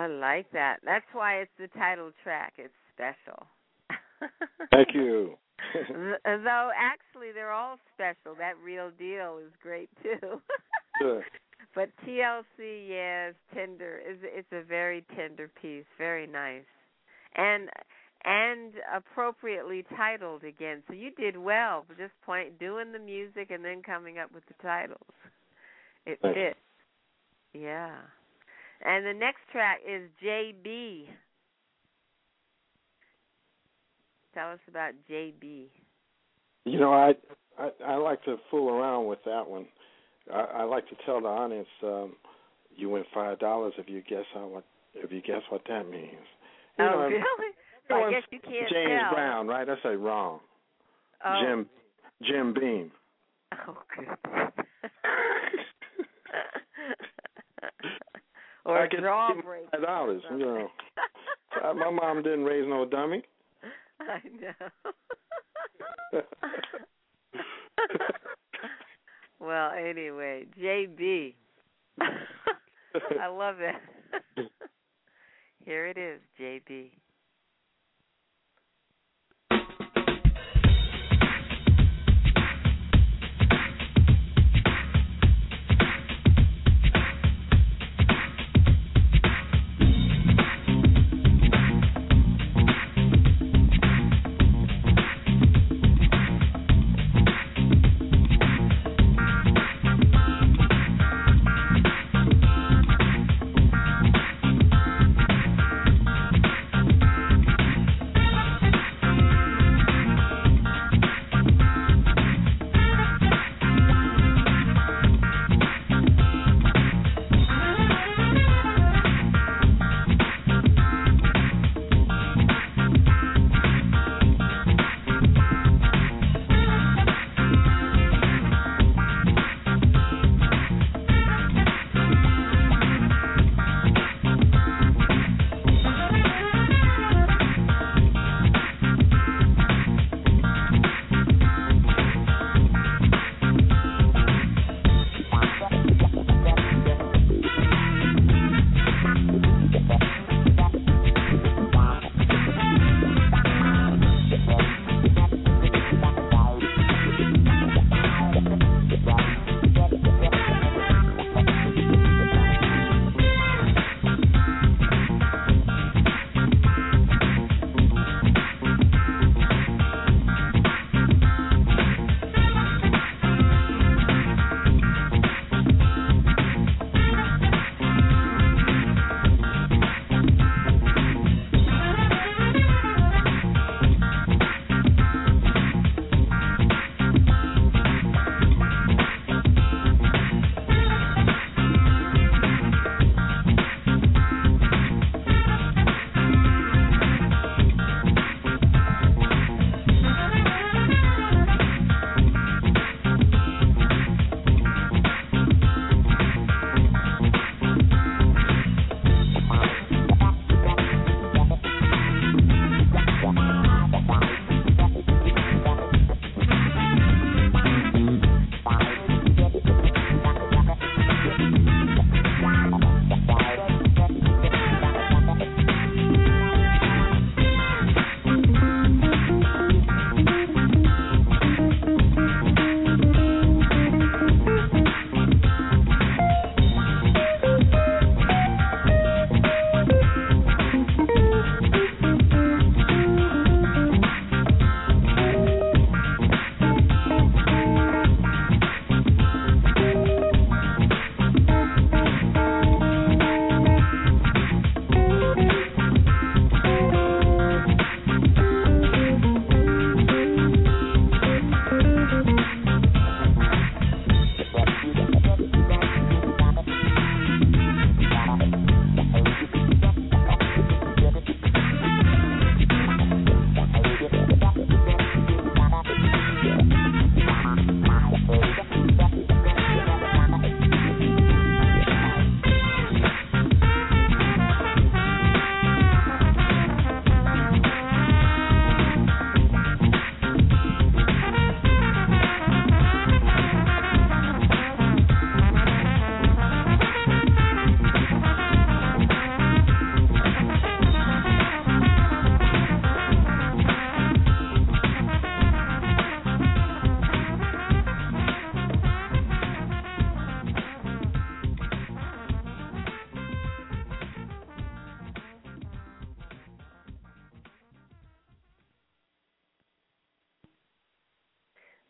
I like that. That's why it's the title track. It's special. Thank you. Though actually they're all special. That Real Deal is great too. Good. But T L C, yeah, is tender. It's, it's a very tender piece. Very nice, and and appropriately titled again. So you did well. Just point doing the music and then coming up with the titles. It Thanks. fits. Yeah. And the next track is J B. Tell us about J B. You know, I, I I like to fool around with that one. I, I like to tell the audience, um, you win five dollars if you guess how what if you guess what that means. You Oh, know, really? So I guess you can't James tell. Brown, right? I say wrong. Oh. Jim Jim Beam. Oh, goodness. Or I a get drawbreak. five dollars. You know, uh, my mom didn't raise no dummy. I know. Well, anyway, J B. I love it. Here it is, J B.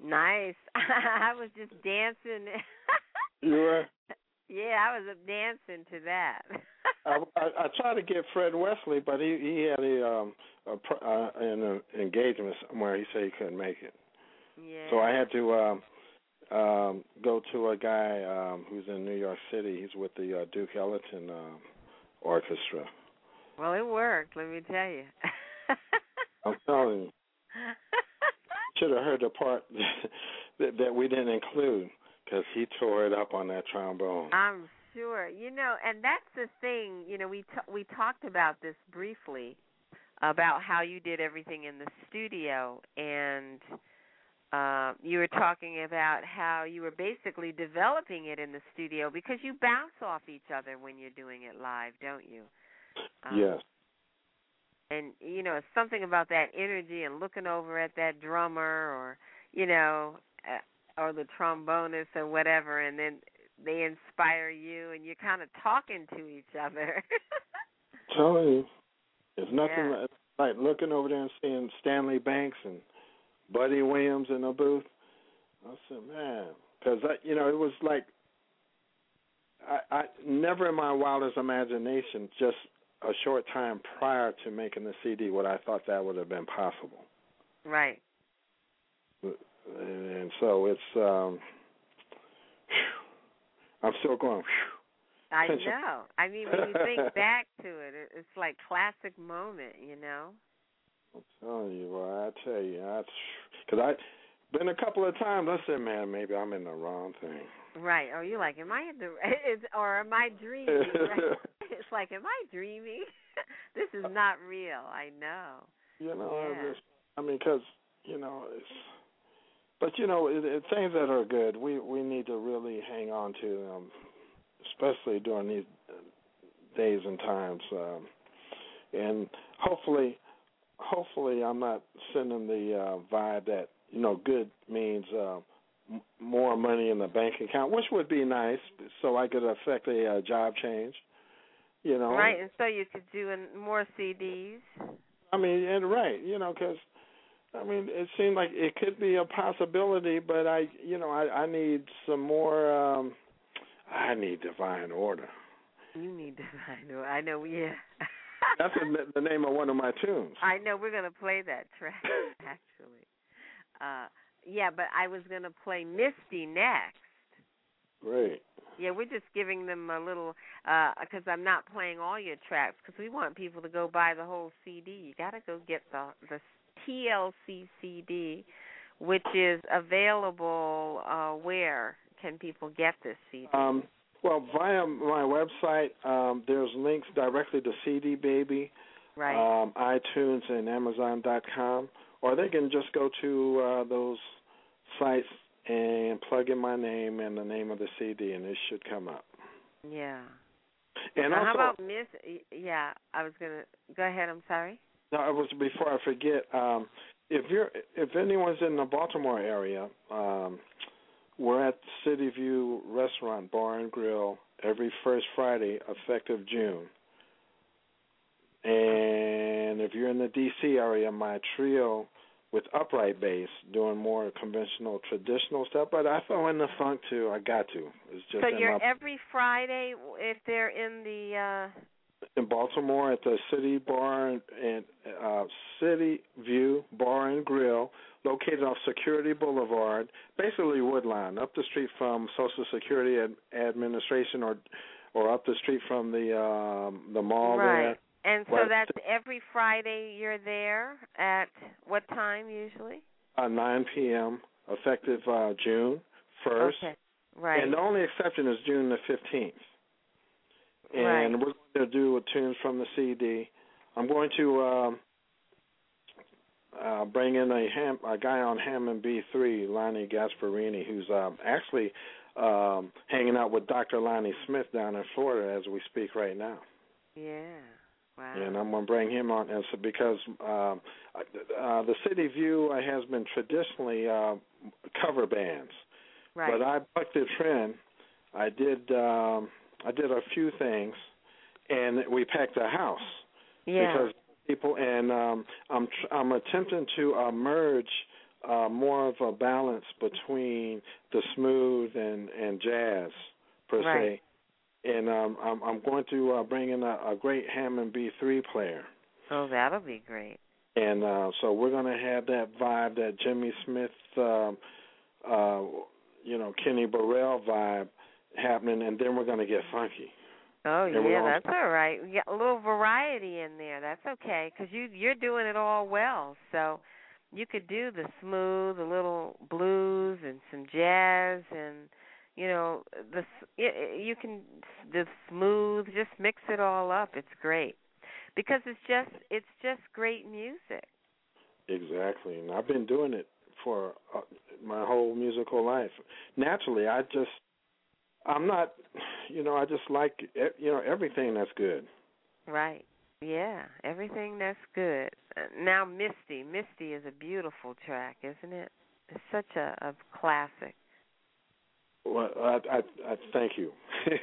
Nice. I was just dancing. You were? Yeah, I was dancing to that. I, I, I tried to get Fred Wesley, but he he had a um a, uh, an uh, engagement somewhere. He said he couldn't make it. Yeah. So I had to um, um, go to a guy um, who's in New York City. He's with the uh, Duke Ellington uh, Orchestra. Well, it worked. Let me tell you. I'm telling you. Should have heard the part that, that we didn't include, because he tore it up on that trombone. I'm sure. You know, and that's the thing. You know, we t- we talked about this briefly, about how you did everything in the studio, and uh, you were talking about how you were basically developing it in the studio because you bounce off each other when you're doing it live, don't you? Um, yes. And, you know, it's something about that energy and looking over at that drummer or, you know, uh, or the trombonist or whatever, and then they inspire you and you're kind of talking to each other. Telling you, it's nothing Yeah. like, like looking over there and seeing Stanley Banks and Buddy Williams in the booth. I said, man, because, you know, it was like, I, I never in my wildest imagination, just a short time prior to making the C D, would I thought that would have been possible. Right. And so it's, um, whew, I'm still going, whew. I know. I mean, when you think back to it, it's like classic moment, you know? I'm telling you, boy, I tell you, because I been a couple of times, I said, man, maybe I'm in the wrong thing. Right. Oh, you're like, am I in the, is, or am I dreaming? Right? It's like, am I dreaming? This is not real. I know. You know, Yeah. I, just, I mean, because, you know, it's, but, you know, it, it, things that are good, we, we need to really hang on to them, especially during these days and times. Um, and hopefully, hopefully I'm not sending the uh, vibe that, you know, good means uh, m- more money in the bank account, which would be nice, so I could affect a uh, job change, you know. Right, and so you could do in more C Ds. I mean, and right, you know, because, I mean, it seemed like it could be a possibility, but I, you know, I, I need some more, um, I need divine order. You need divine order. I know, yeah. That's the, the name of one of my tunes. I know, we're going to play that track, actually. Uh, yeah, but I was going to play Misty next. Great. Yeah, we're just giving them a little, because uh, I'm not playing all your tracks, because we want people to go buy the whole C D. You got to go get the, the T L C C D, which is available uh, where can people get this C D? Um, well, via my website, um, there's links directly to C D Baby, right. um, iTunes, and Amazon dot com, or they can just go to uh, those sites and plug in my name and the name of the C D, and it should come up. Yeah. And now, also, how about Miss? Yeah, I was gonna go ahead. I'm sorry. No, I was before I forget. Um, if you're, if anyone's in the Baltimore area, um, we're at City View Restaurant Bar and Grill every first Friday, effective June. And if you're in the D C area, my trio with upright bass, doing more conventional, traditional stuff. But I throw in the funk too. I got to. It's just so in you're my, every Friday if they're in the. Uh... in Baltimore at the City Bar and, and uh, City View Bar and Grill, located off Security Boulevard, basically Woodline, up the street from Social Security Ad- Administration, or or up the street from the um, the mall right. there. And so Right. that's every Friday you're there at what time usually? Uh, nine p.m. effective uh, June first. Okay. Right. And the only exception is June the fifteenth. And right. we're going to do tunes from the C D. I'm going to um, uh, bring in a, ham, a guy on Hammond B three, Lonnie Gasparini, who's um, actually um, hanging out with Doctor Lonnie Smith down in Florida as we speak right now. Yeah. Wow. And I'm going to bring him on and so because um, uh, the City View has been traditionally uh, cover bands. Right. But I bucked the trend. I did um, I did a few things, and we packed the house. Yeah. Because people, and um, I'm tr- I'm attempting to uh, merge uh, more of a balance between the smooth and, and jazz, per right. se. And um, I'm, I'm going to uh, bring in a, a great Hammond B three player. Oh, that'll be great. And uh, so we're going to have that vibe, that Jimmy Smith, um, uh, you know, Kenny Burrell vibe happening, and then we're going to get funky. Oh, and yeah, that's all right. Yeah, a little variety in there. That's okay, because you, you're doing it all well. So you could do the smooth, a little blues and some jazz, and, you know, the you can, the smooth, just mix it all up. It's great. Because it's just it's just great music. Exactly, and I've been doing it for uh, my whole musical life. Naturally, I just I'm not, you know, I just like you know everything that's good. Right. Yeah, everything that's good. Now, Misty, Misty is a beautiful track, isn't it? It's such a, a classic. Well, I, I, I thank you.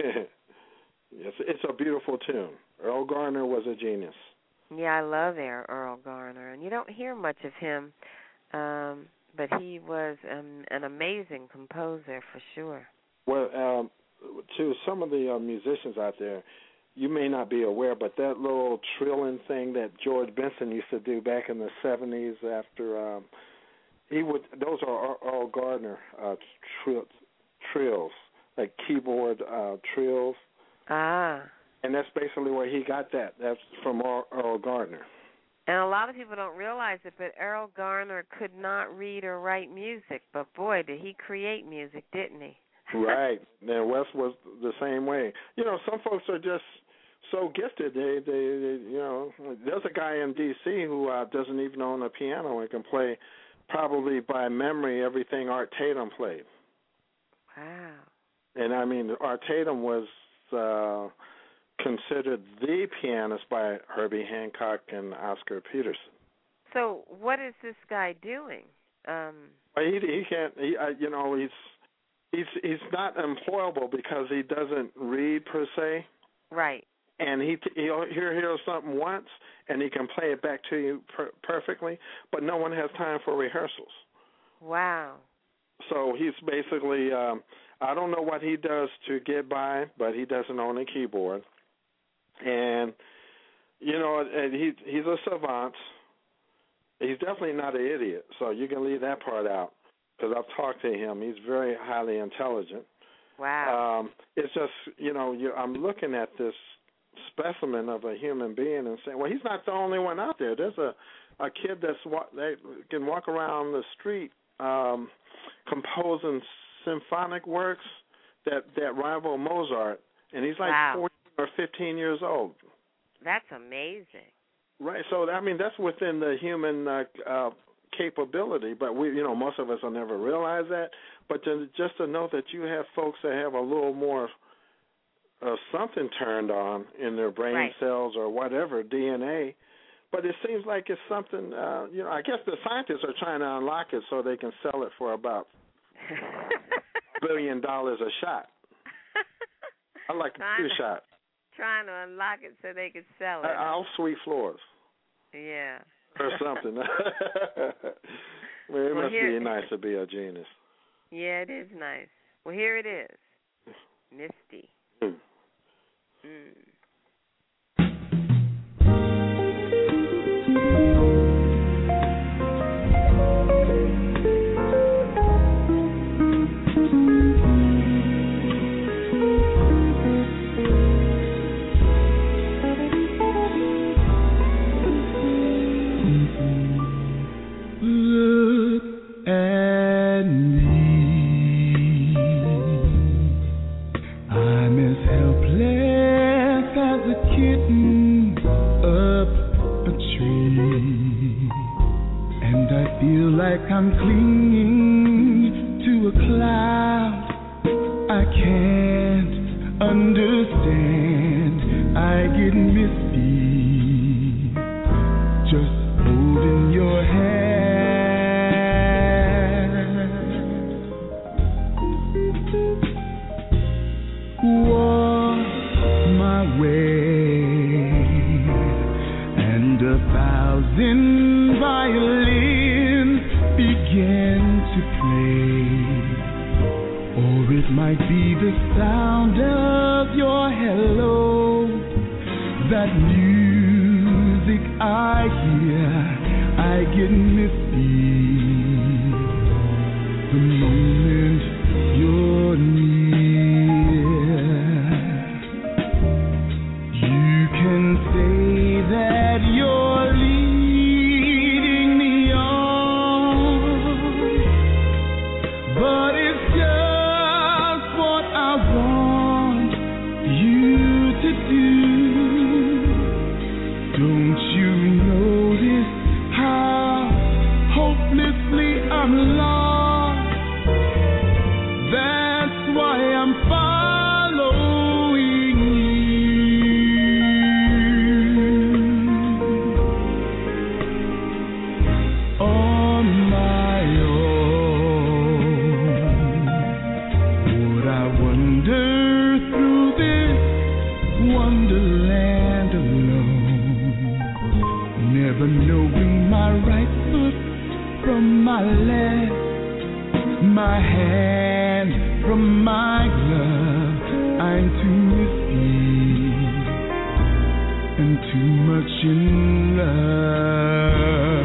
Yes, it's a beautiful tune. Earl Garner was a genius. Yeah, I love Earl Garner, and you don't hear much of him, um, but he was um, an amazing composer for sure. Well, um, to some of the uh, musicians out there, you may not be aware, but that little trilling thing that George Benson used to do back in the seventies after um, he would, those are Earl Garner uh, trill, trills, like keyboard uh, trills. Ah. And that's basically where he got that. That's from Earl Garner. And a lot of people don't realize it, but Earl Garner could not read or write music. But, boy, did he create music, didn't he? Right. And Wes was the same way. You know, some folks are just so gifted. They, they, they you know, there's a guy in D C who uh, doesn't even own a piano and can play probably by memory everything Art Tatum played. Wow. And, I mean, Art Tatum was uh, considered the pianist by Herbie Hancock and Oscar Peterson. So what is this guy doing? Um, well, he he can't. He, uh, you know, he's he's he's not employable because he doesn't read per se. Right. And he he'll hear hear something once, and he can play it back to you per- perfectly. But no one has time for rehearsals. Wow. So he's basically. Um, I don't know what he does to get by, but he doesn't own a keyboard. And, you know, he he's a savant. He's definitely not an idiot, so you can leave that part out because I've talked to him. He's very highly intelligent. Wow. Um, it's just, you know, you, I'm looking at this specimen of a human being and saying, well, he's not the only one out there. There's a, a kid that's that can walk around the street um, composing symphonic works that, that rival Mozart, and he's like wow. fourteen or fifteen years old. That's amazing. Right. So I mean, that's within the human uh, uh, capability, but we, you know, most of us will never realize that. But to, just to know that you have folks that have a little more uh, something turned on in their brain right. cells or whatever, D N A. But it seems like it's something. Uh, you know, I guess the scientists are trying to unlock it so they can sell it for about a billion dollars a shot. I like a few shots. Trying to unlock it so they could sell it. I'll sweep floors. Yeah. Or something. Well, it well, must here, be nice to be a genius. Yeah, it is nice. Well, here it is. Misty. Mm. Mm. I'm clinging to a cloud I can't understand. I get misty just holding your hand. Walk my way and a thousand violins begin to play, or it might be the sound of your hello. That music I hear, I get misty the moment you're near. You can say that you're leading me on, but it's just what I want you to do. Don't you notice how hopelessly I'm lost? That's why I'm following you on my own. Would I wander through this wonderland alone, never knowing my right foot from my left, my hand from my glove? I'm too misty and too much in love.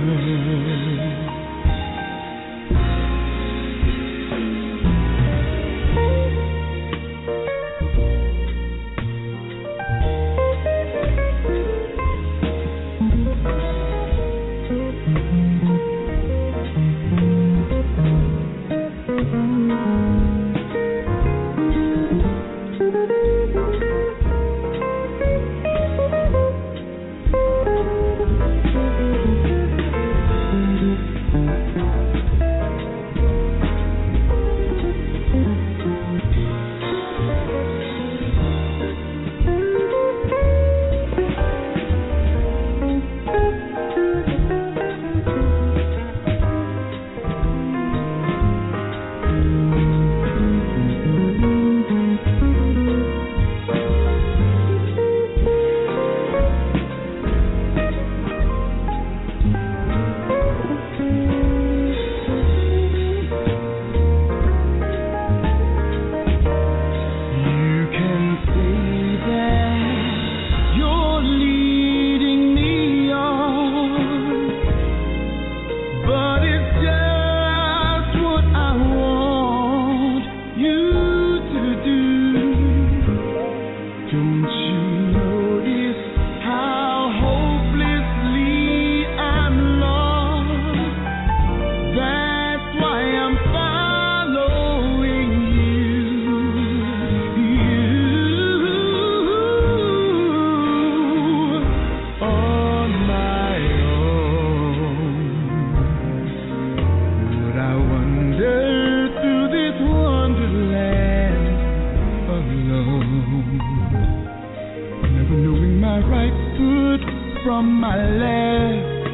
From my left,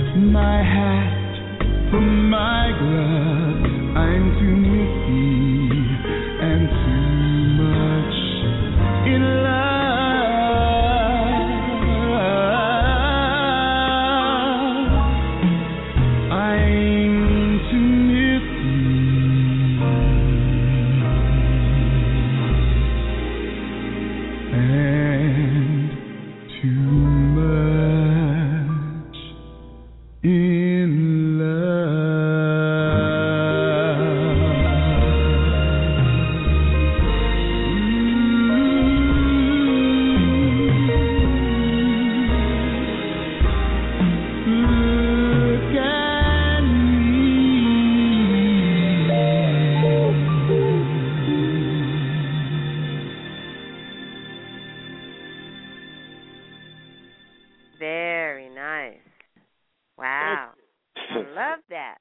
my hat from my glove, I'm too misty and too much in love. I'm too misty and too much in Very nice. Wow. I love that.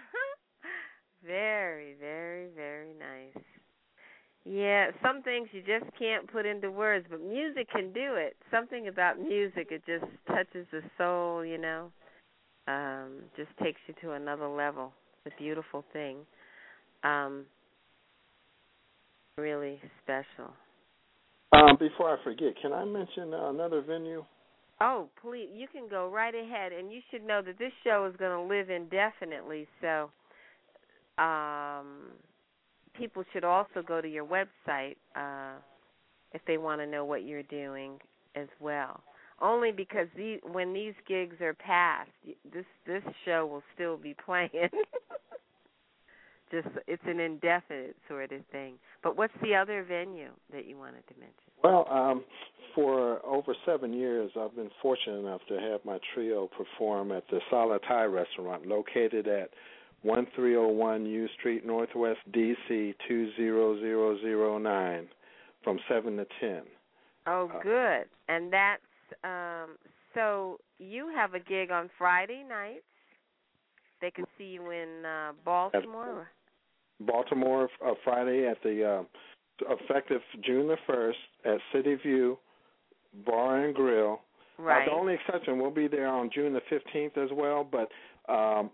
Very, very, very nice. Yeah, some things you just can't put into words, but music can do it. Something about music, it just touches the soul, you know. Um, just takes you to another level. It's a beautiful thing. Um, really special. Um, before I forget, can I mention uh, another venue? Oh, please, you can go right ahead, and you should know that this show is going to live indefinitely, so um, people should also go to your website uh, if they want to know what you're doing as well. Only because the, when these gigs are past, this this show will still be playing. Just it's an indefinite sort of thing. But what's the other venue that you wanted to mention? Well, um, for over seven years, I've been fortunate enough to have my trio perform at the Solid Thai restaurant located at one three oh one U Street Northwest, D C two zero zero zero nine from seven to ten. Oh, Uh, good. And that's, um, so you have a gig on Friday nights. They can see you in uh, Baltimore. Baltimore, uh, Friday at the, uh, effective June the first at City View Bar and Grill. Right. Uh, the only exception, we'll be there on June the fifteenth as well, but um,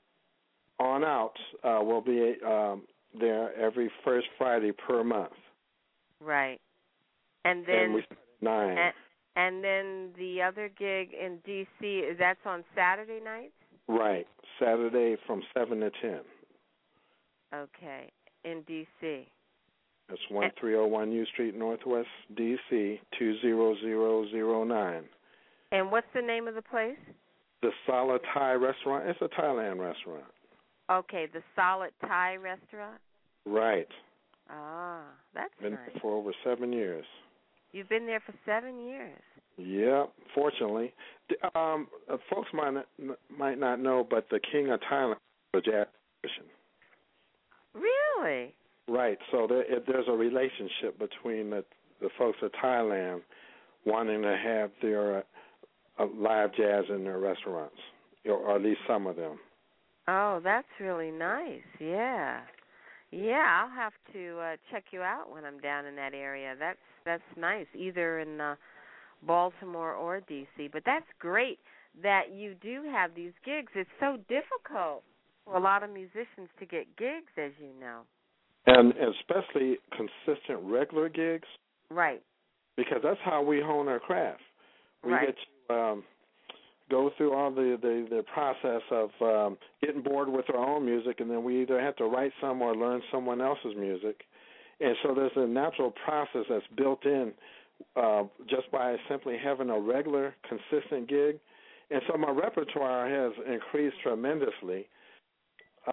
on out, uh, we'll be um, there every first Friday per month. Right. And then and we start at nine. And, and then the other gig in D C, is that's on Saturday nights? Right. Saturday from seven to ten. Okay. In D C. That's one three oh one U Street Northwest, D C two zero zero zero nine. And what's the name of the place? The Solid Thai restaurant. It's a Thailand restaurant. Okay, the Solid Thai restaurant? Right. Ah, that's Been nice. there for over seven years. You've been there for seven years. Yeah, fortunately. The, um, uh, folks might not, might not know, but the King of Thailand was a jazz musician. Really? Right. So there, it, there's a relationship between the, the folks of Thailand wanting to have their uh, live jazz in their restaurants, or at least some of them. Oh, that's really nice. Yeah. Yeah, I'll have to uh, check you out when I'm down in that area. That's that's nice, either in uh, Baltimore or D C. But that's great that you do have these gigs. It's so difficult for a lot of musicians to get gigs, as you know. And especially consistent regular gigs. Right. Because that's how we hone our craft. We right. get to um, go through all the, the, the process of um, getting bored with our own music, and then we either have to write some or learn someone else's music. And so there's a natural process that's built in uh, just by simply having a regular, consistent gig. And so my repertoire has increased tremendously. Uh,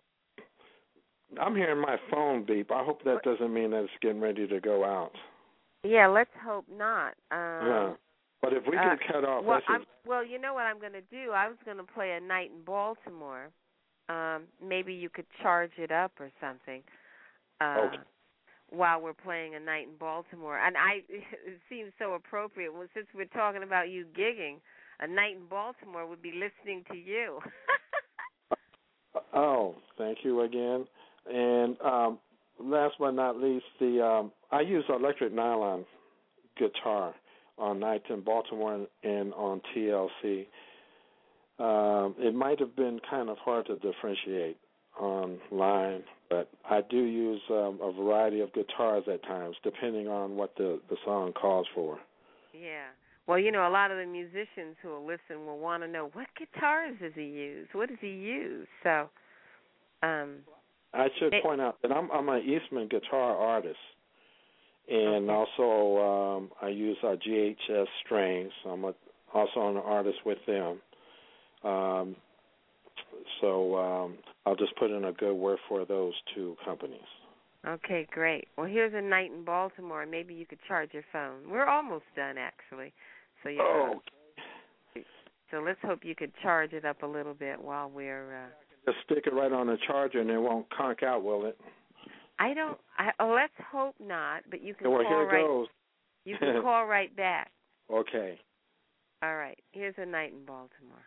I'm hearing my phone beep. I hope that doesn't mean that it's getting ready to go out. Yeah, let's hope not. Um, yeah. But if we uh, get cut off, well, that's just... well, you know what I'm going to do? I was going to play a night in Baltimore. Um, maybe you could charge it up or something. Uh, okay. While we're playing a night in Baltimore. And I, it seems so appropriate. Well, since we're talking about you gigging, a night in Baltimore would be listening to you. Oh, thank you again. And um, last but not least, the um, I use electric nylon guitar on nights in Baltimore and, and on T L C. Um, it might have been kind of hard to differentiate online, but I do use um, a variety of guitars at times, depending on what the, the song calls for. Yeah. Well, you know, a lot of the musicians who will listen will want to know, what guitars does he use? What does he use? So, um, I should it, point out that I'm, I'm an Eastman guitar artist, and okay. also um, I use our G H S strings. I'm a, also an artist with them. Um, so um, I'll just put in a good word for those two companies. Okay, great. Well, here's a night in Baltimore. Maybe you could charge your phone. We're almost done, actually. So you. Oh. So let's hope you could charge it up a little bit while we're. Uh, just stick it right on the charger, and it won't conk out, will it? I don't. I, oh, let's hope not. But you can well, call here right. goes. You can call right back. Okay. All right. Here's a night in Baltimore.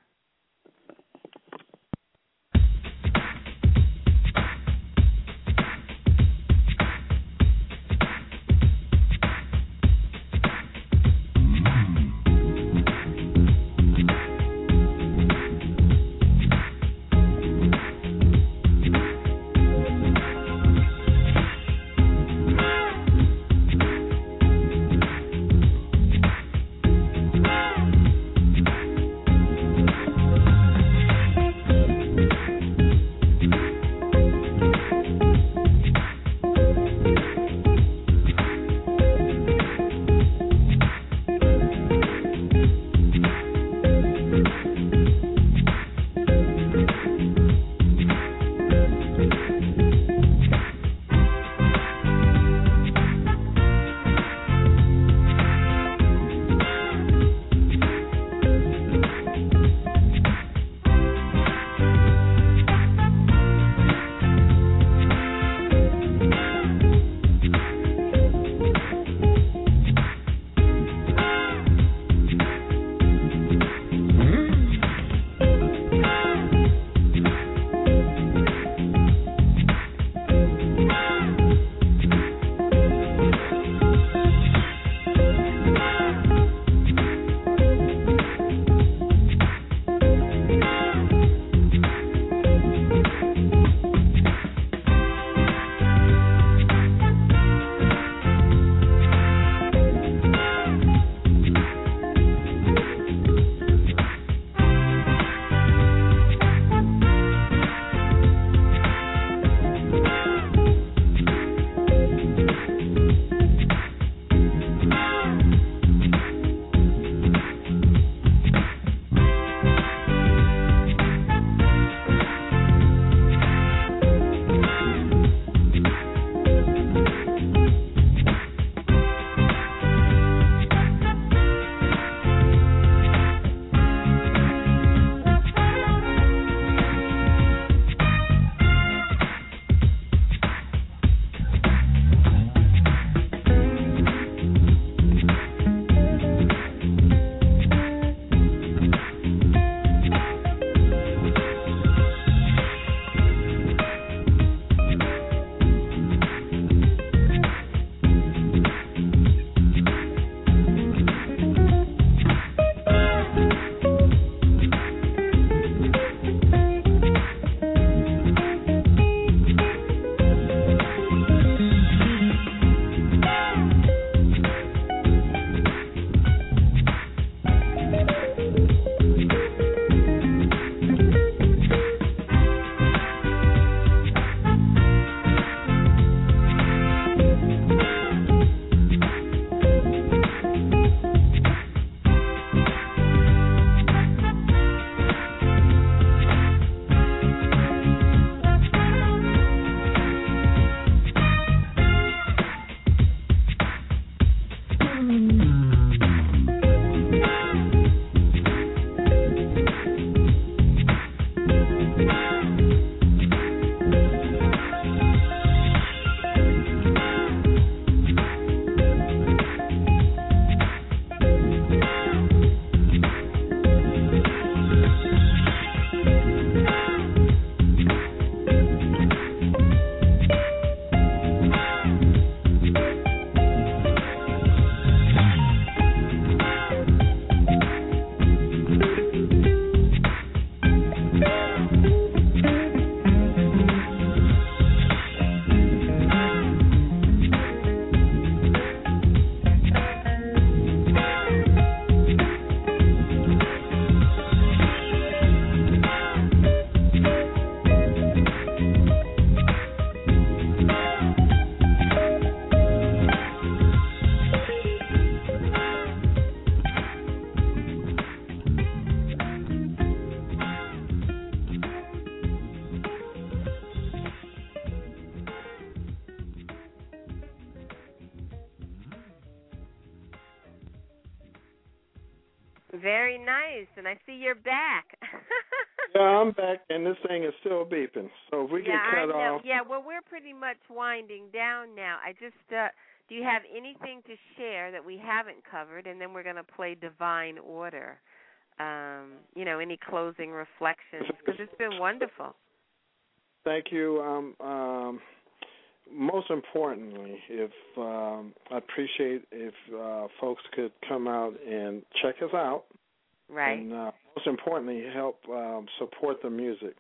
Very nice, and I see you're back. Yeah, I'm back, and this thing is still beeping. So if we yeah, get cut I know. off. Yeah, well, we're pretty much winding down now. I just, uh, do you have anything to share that we haven't covered? And then we're going to play Divine Order. Um, you know, any closing reflections? Because it's been wonderful. Thank you. Um, um, most importantly, if um, I appreciate if uh, folks could come out and check us out. Right. And uh, most importantly, help um, support the music.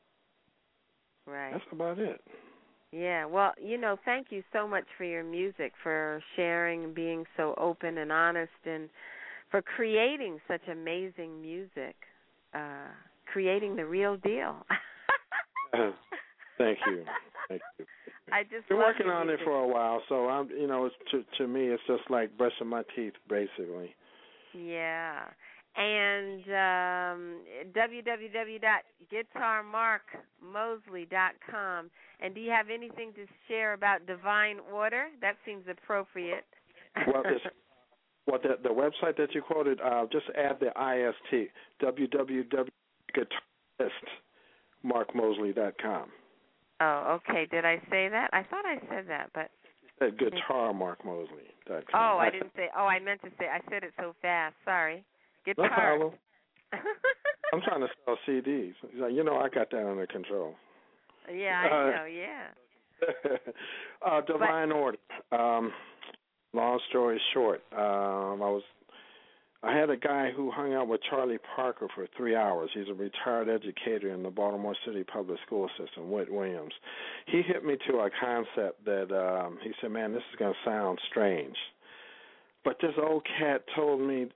Right. That's about it. Yeah, well, you know, thank you so much for your music, for sharing and being so open and honest, and for creating such amazing music, uh, creating the real deal. Thank you. Thank you. I just been love working your on music. it for a while, so I'm, you know, it's, to to me, it's just like brushing my teeth, basically. Yeah. And um, w w w dot guitar mark mosley dot com. And do you have anything to share about Divine Order? That seems appropriate. Well, it's, well the, the website that you quoted, uh, just add the I S T, w w w dot guitarist mark mosley dot com. Oh, okay. Did I say that? I thought I said that, but... At guitar mark mosley dot com. Oh, I didn't say... Oh, I meant to say... I said it so fast. Sorry. Guitar. No problem. I'm trying to sell C Ds. You know, I got that under control. Yeah, I uh, know, yeah. uh, Divine but, Order. Um, long story short, um, I was... I had a guy who hung out with Charlie Parker for three hours. He's a retired educator in the Baltimore City Public School System, Whit Williams. He hit me to a concept that um, he said, man, this is going to sound strange. But this old cat told me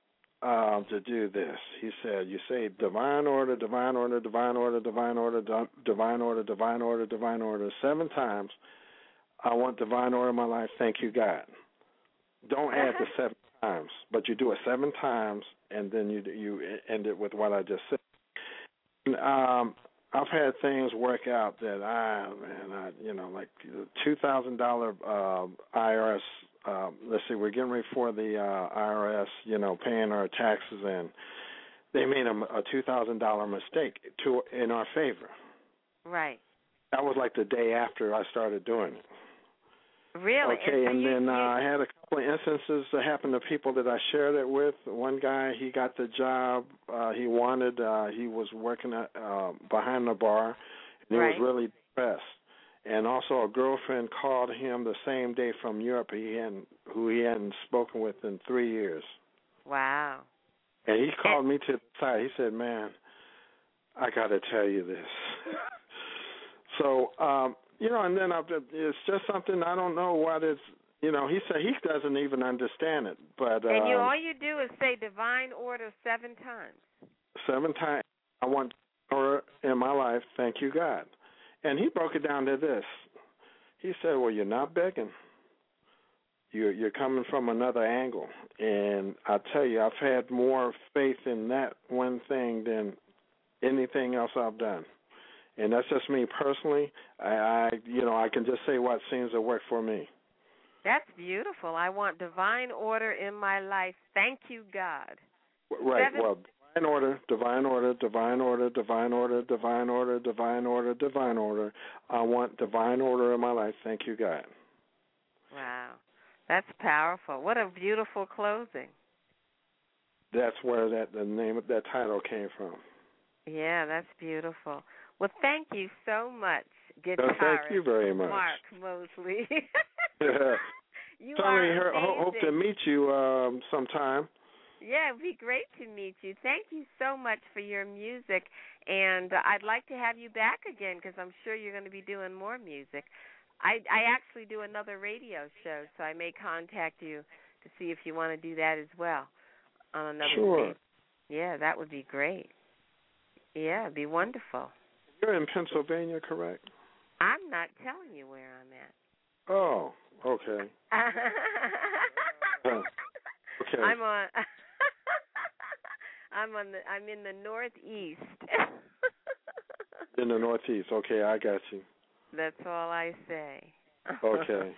uh, to do this. He said, you say divine order, divine order, divine order, divine order, divine order, divine order, divine order, seven times. I want divine order in my life. Thank you, God. Don't add the seven times, but you do it seven times, and then you you end it with what I just said. And, um, I've had things work out that I, man, I, you know, like two thousand dollar uh, I R S. Uh, let's see, we're getting ready for the uh, I R S, you know, paying our taxes, and they made a, a two thousand dollar mistake to in our favor. Right. That was like the day after I started doing it. Really? Okay, and, and you, then you... uh, I had a couple of instances that happened to people that I shared it with. One guy, he got the job uh, he wanted. Uh, he was working at, uh, behind the bar, and he right. was really depressed. And also a girlfriend called him the same day from Europe, he hadn't, who he hadn't spoken with in three years. Wow. And he called and... me to the side. He said, man, I got to tell you this. so, um, you know, and then I've, it's just something I don't know what it's, you know, he said he doesn't even understand it. But um, And you all you do is say divine order seven times. Seven times. I want order in my life, thank you, God. And he broke it down to this. He said, well, you're not begging. You're, you're coming from another angle. And I tell you, I've had more faith in that one thing than anything else I've done. And that's just me personally. I, I, you know, I can just say what seems to work for me. That's beautiful. I want divine order in my life. Thank you, God. Right. Seven... Well, Divine order, divine order, divine order, divine order, divine order, divine order, divine order. I want divine order in my life. Thank you, God. Wow. That's powerful. What a beautiful closing. That's where that the name of that title came from. Yeah, that's beautiful. Well, thank you so much, guitarist No, thank you very much. Mark Mosley. Yeah. You Tell are me, her, amazing. hope to meet you um, sometime. Yeah, it'd be great to meet you. Thank you so much for your music, and uh, I'd like to have you back again because I'm sure you're going to be doing more music. I, I actually do another radio show, so I may contact you to see if you want to do that as well on another Sure. station. Yeah, that would be great. Yeah, it'd be wonderful. You're in Pennsylvania, correct? I'm not telling you where I'm at. Oh, okay. Uh, okay. I'm on. I'm on the. I'm in the Northeast. In the Northeast. Okay, I got you. That's all I say. Okay.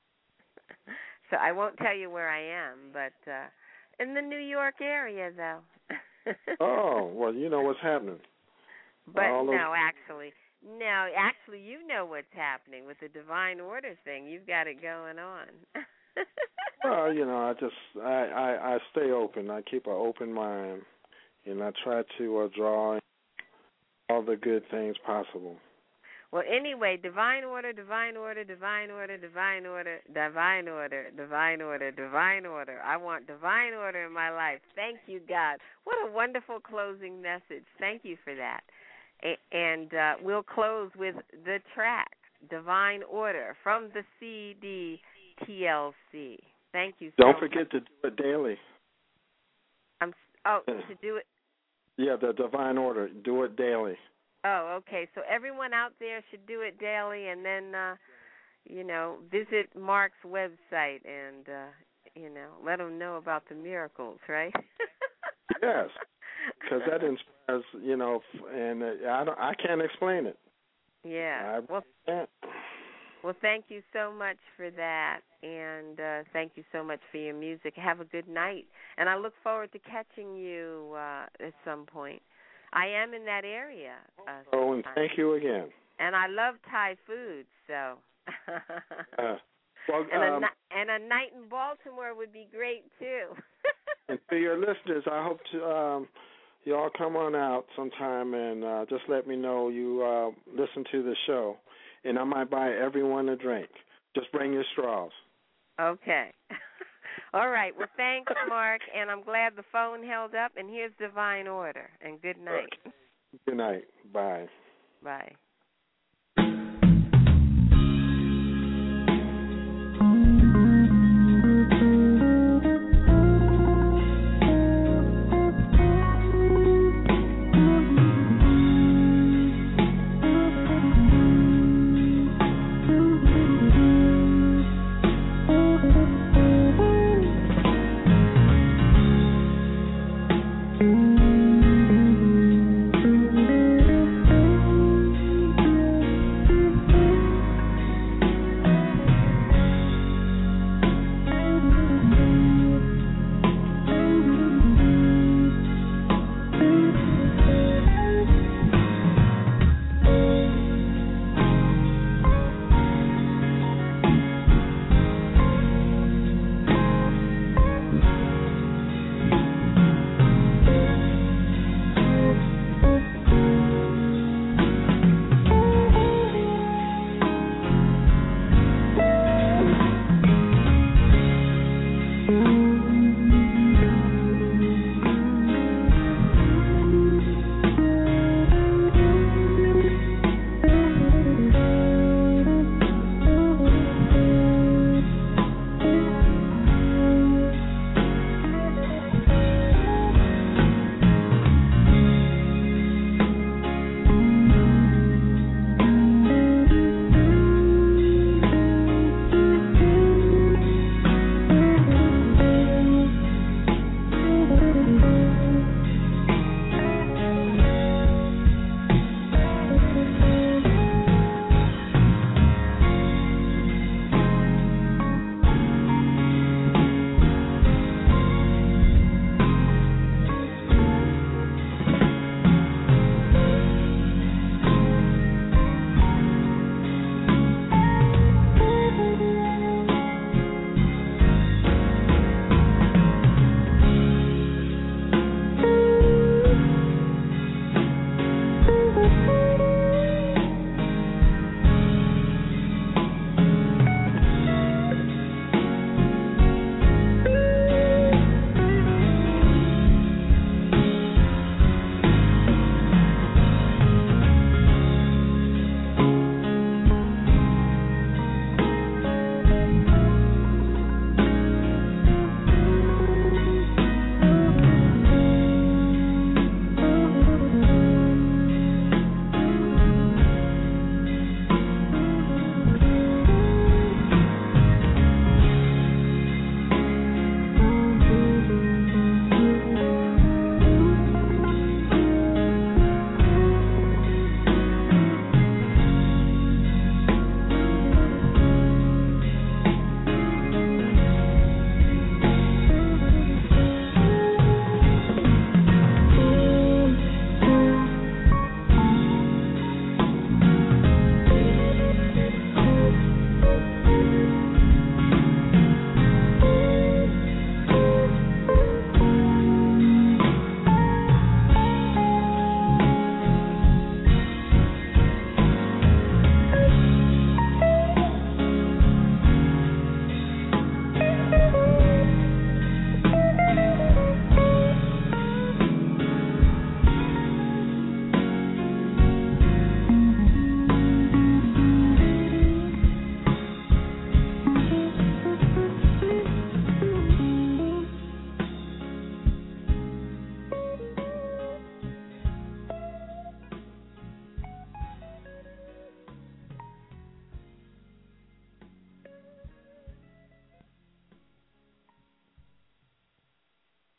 So I won't tell you where I am, but uh, in the New York area, though. Oh, well, you know what's happening. But All no, of- actually, no, actually, you know what's happening with the divine order thing. You've got it going on. Well, you know, I just I, I, I stay open. I keep an open mind, and I try to uh, draw all the good things possible. Well, anyway, divine order, divine order, divine order, divine order, divine order, divine order, divine order. I want divine order in my life. Thank you, God. What a wonderful closing message. Thank you for that. A- and uh, we'll close with the track, Divine Order, from the C D T L C. Thank you so Don't much. forget to do it daily. I'm, oh, to do it. Yeah, the divine order. Do it daily. Oh, okay. So everyone out there should do it daily, and then, uh, you know, visit Mark's website and, uh, you know, let him know about the miracles, right? Yes, because that inspires, you know, and uh, I don't, I can't explain it. Yeah. I well, can't. well, thank you so much for that, and uh, thank you so much for your music. Have a good night, and I look forward to catching you uh, at some point. I am in that area. Uh, Oh, and thank you again. And I love Thai food, so. uh, well, and, um, a, and a night in Baltimore would be great, too. and to your listeners, I hope to um, you all come on out sometime and uh, just let me know you uh, listen to the show, and I might buy everyone a drink. Just bring your straws. Okay. All right. Well, thanks, Mark, and I'm glad the phone held up. And here's Divine Order. And good night. Good night. Bye. Bye.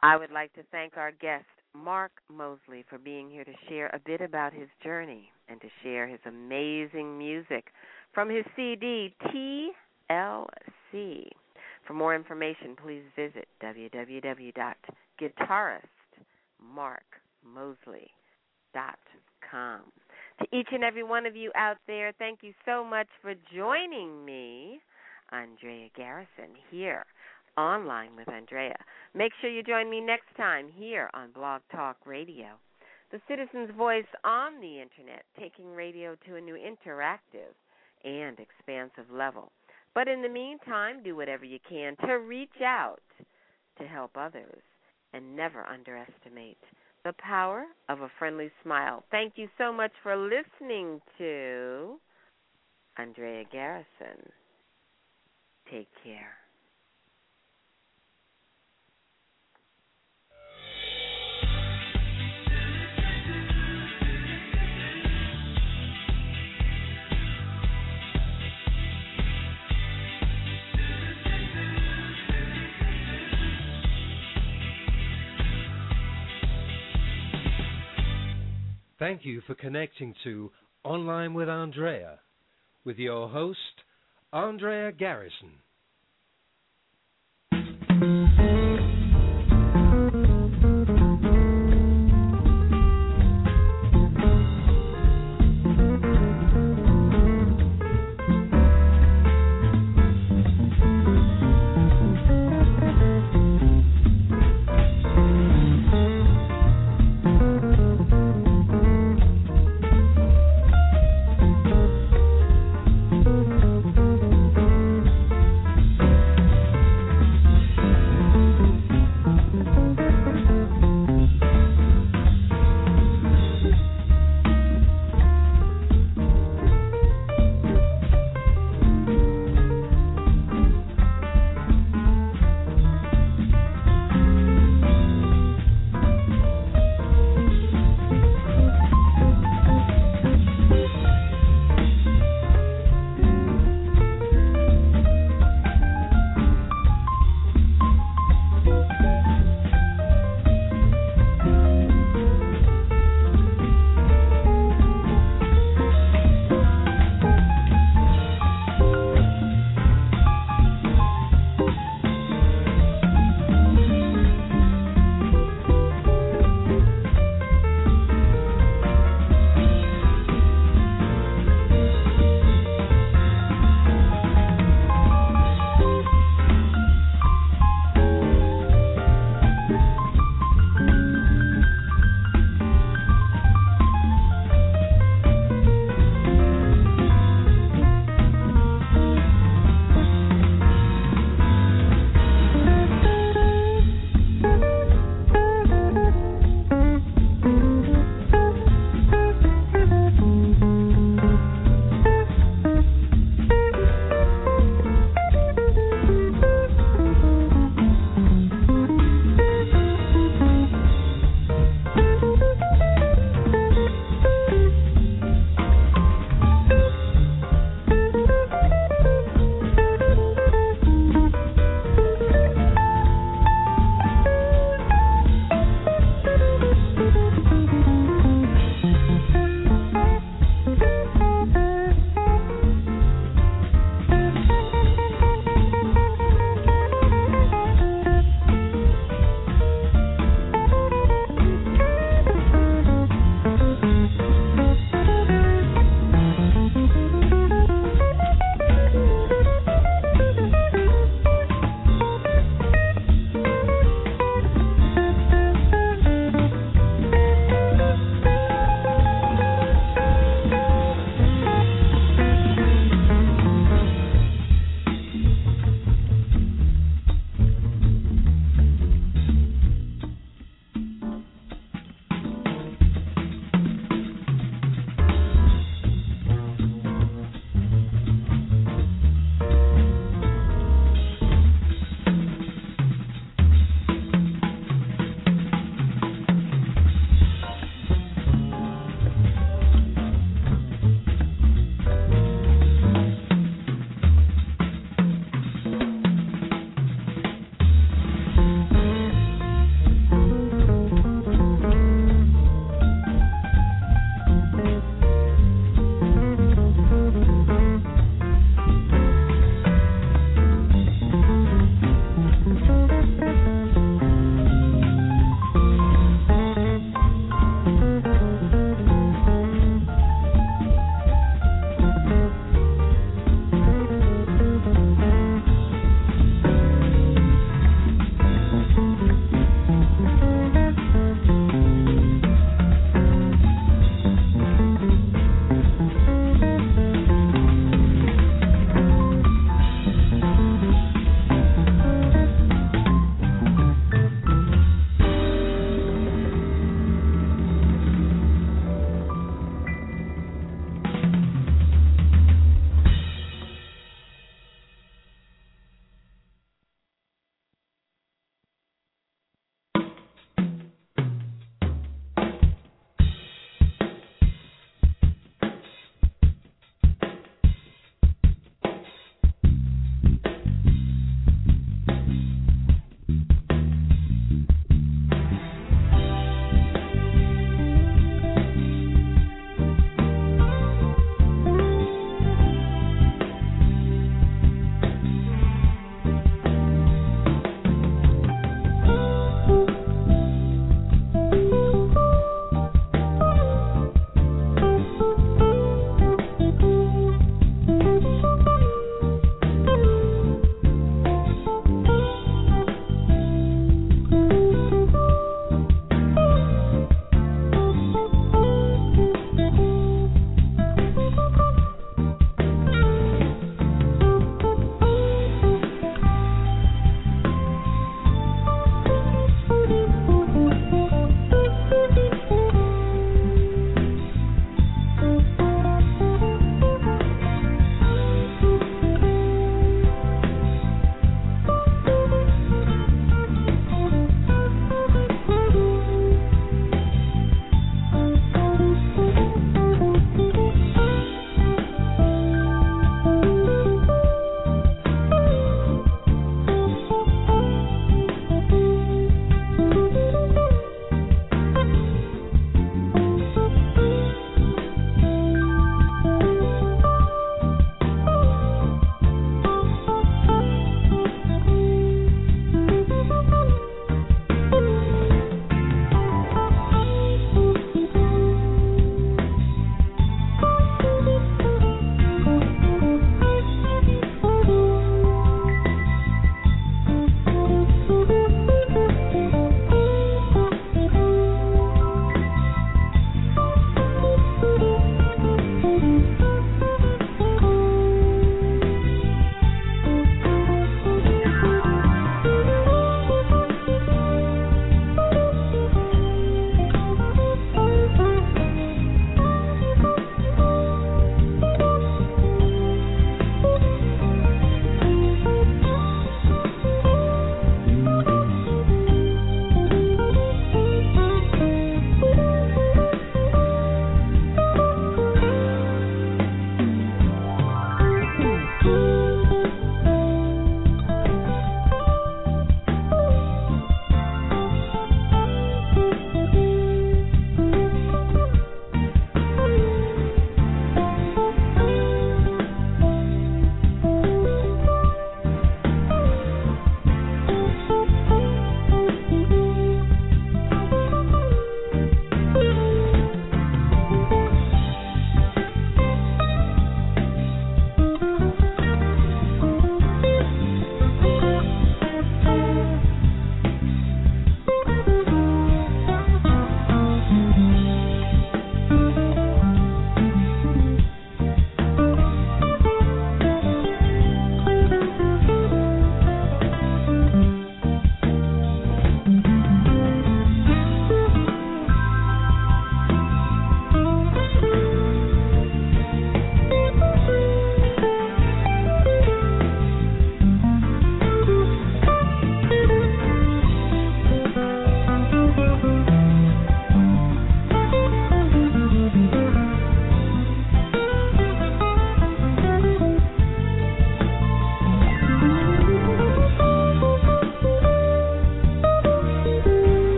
I would like to thank our guest, Mark Mosley, for being here to share a bit about his journey and to share his amazing music from his C D, T L C. For more information, please visit w w w dot guitarist mark mosley dot com. To each and every one of you out there, thank you so much for joining me, Andrea Garrison, here online with Andrea. Make sure you join me next time here on Blog Talk Radio, the citizen's voice on the Internet, taking radio to a new interactive and expansive level. But in the meantime, do whatever you can to reach out to help others and never underestimate the power of a friendly smile. Thank you so much for listening to Andrea Garrison. Take care. Thank you for connecting to Online with Andrea, with your host, Andrea Garrison.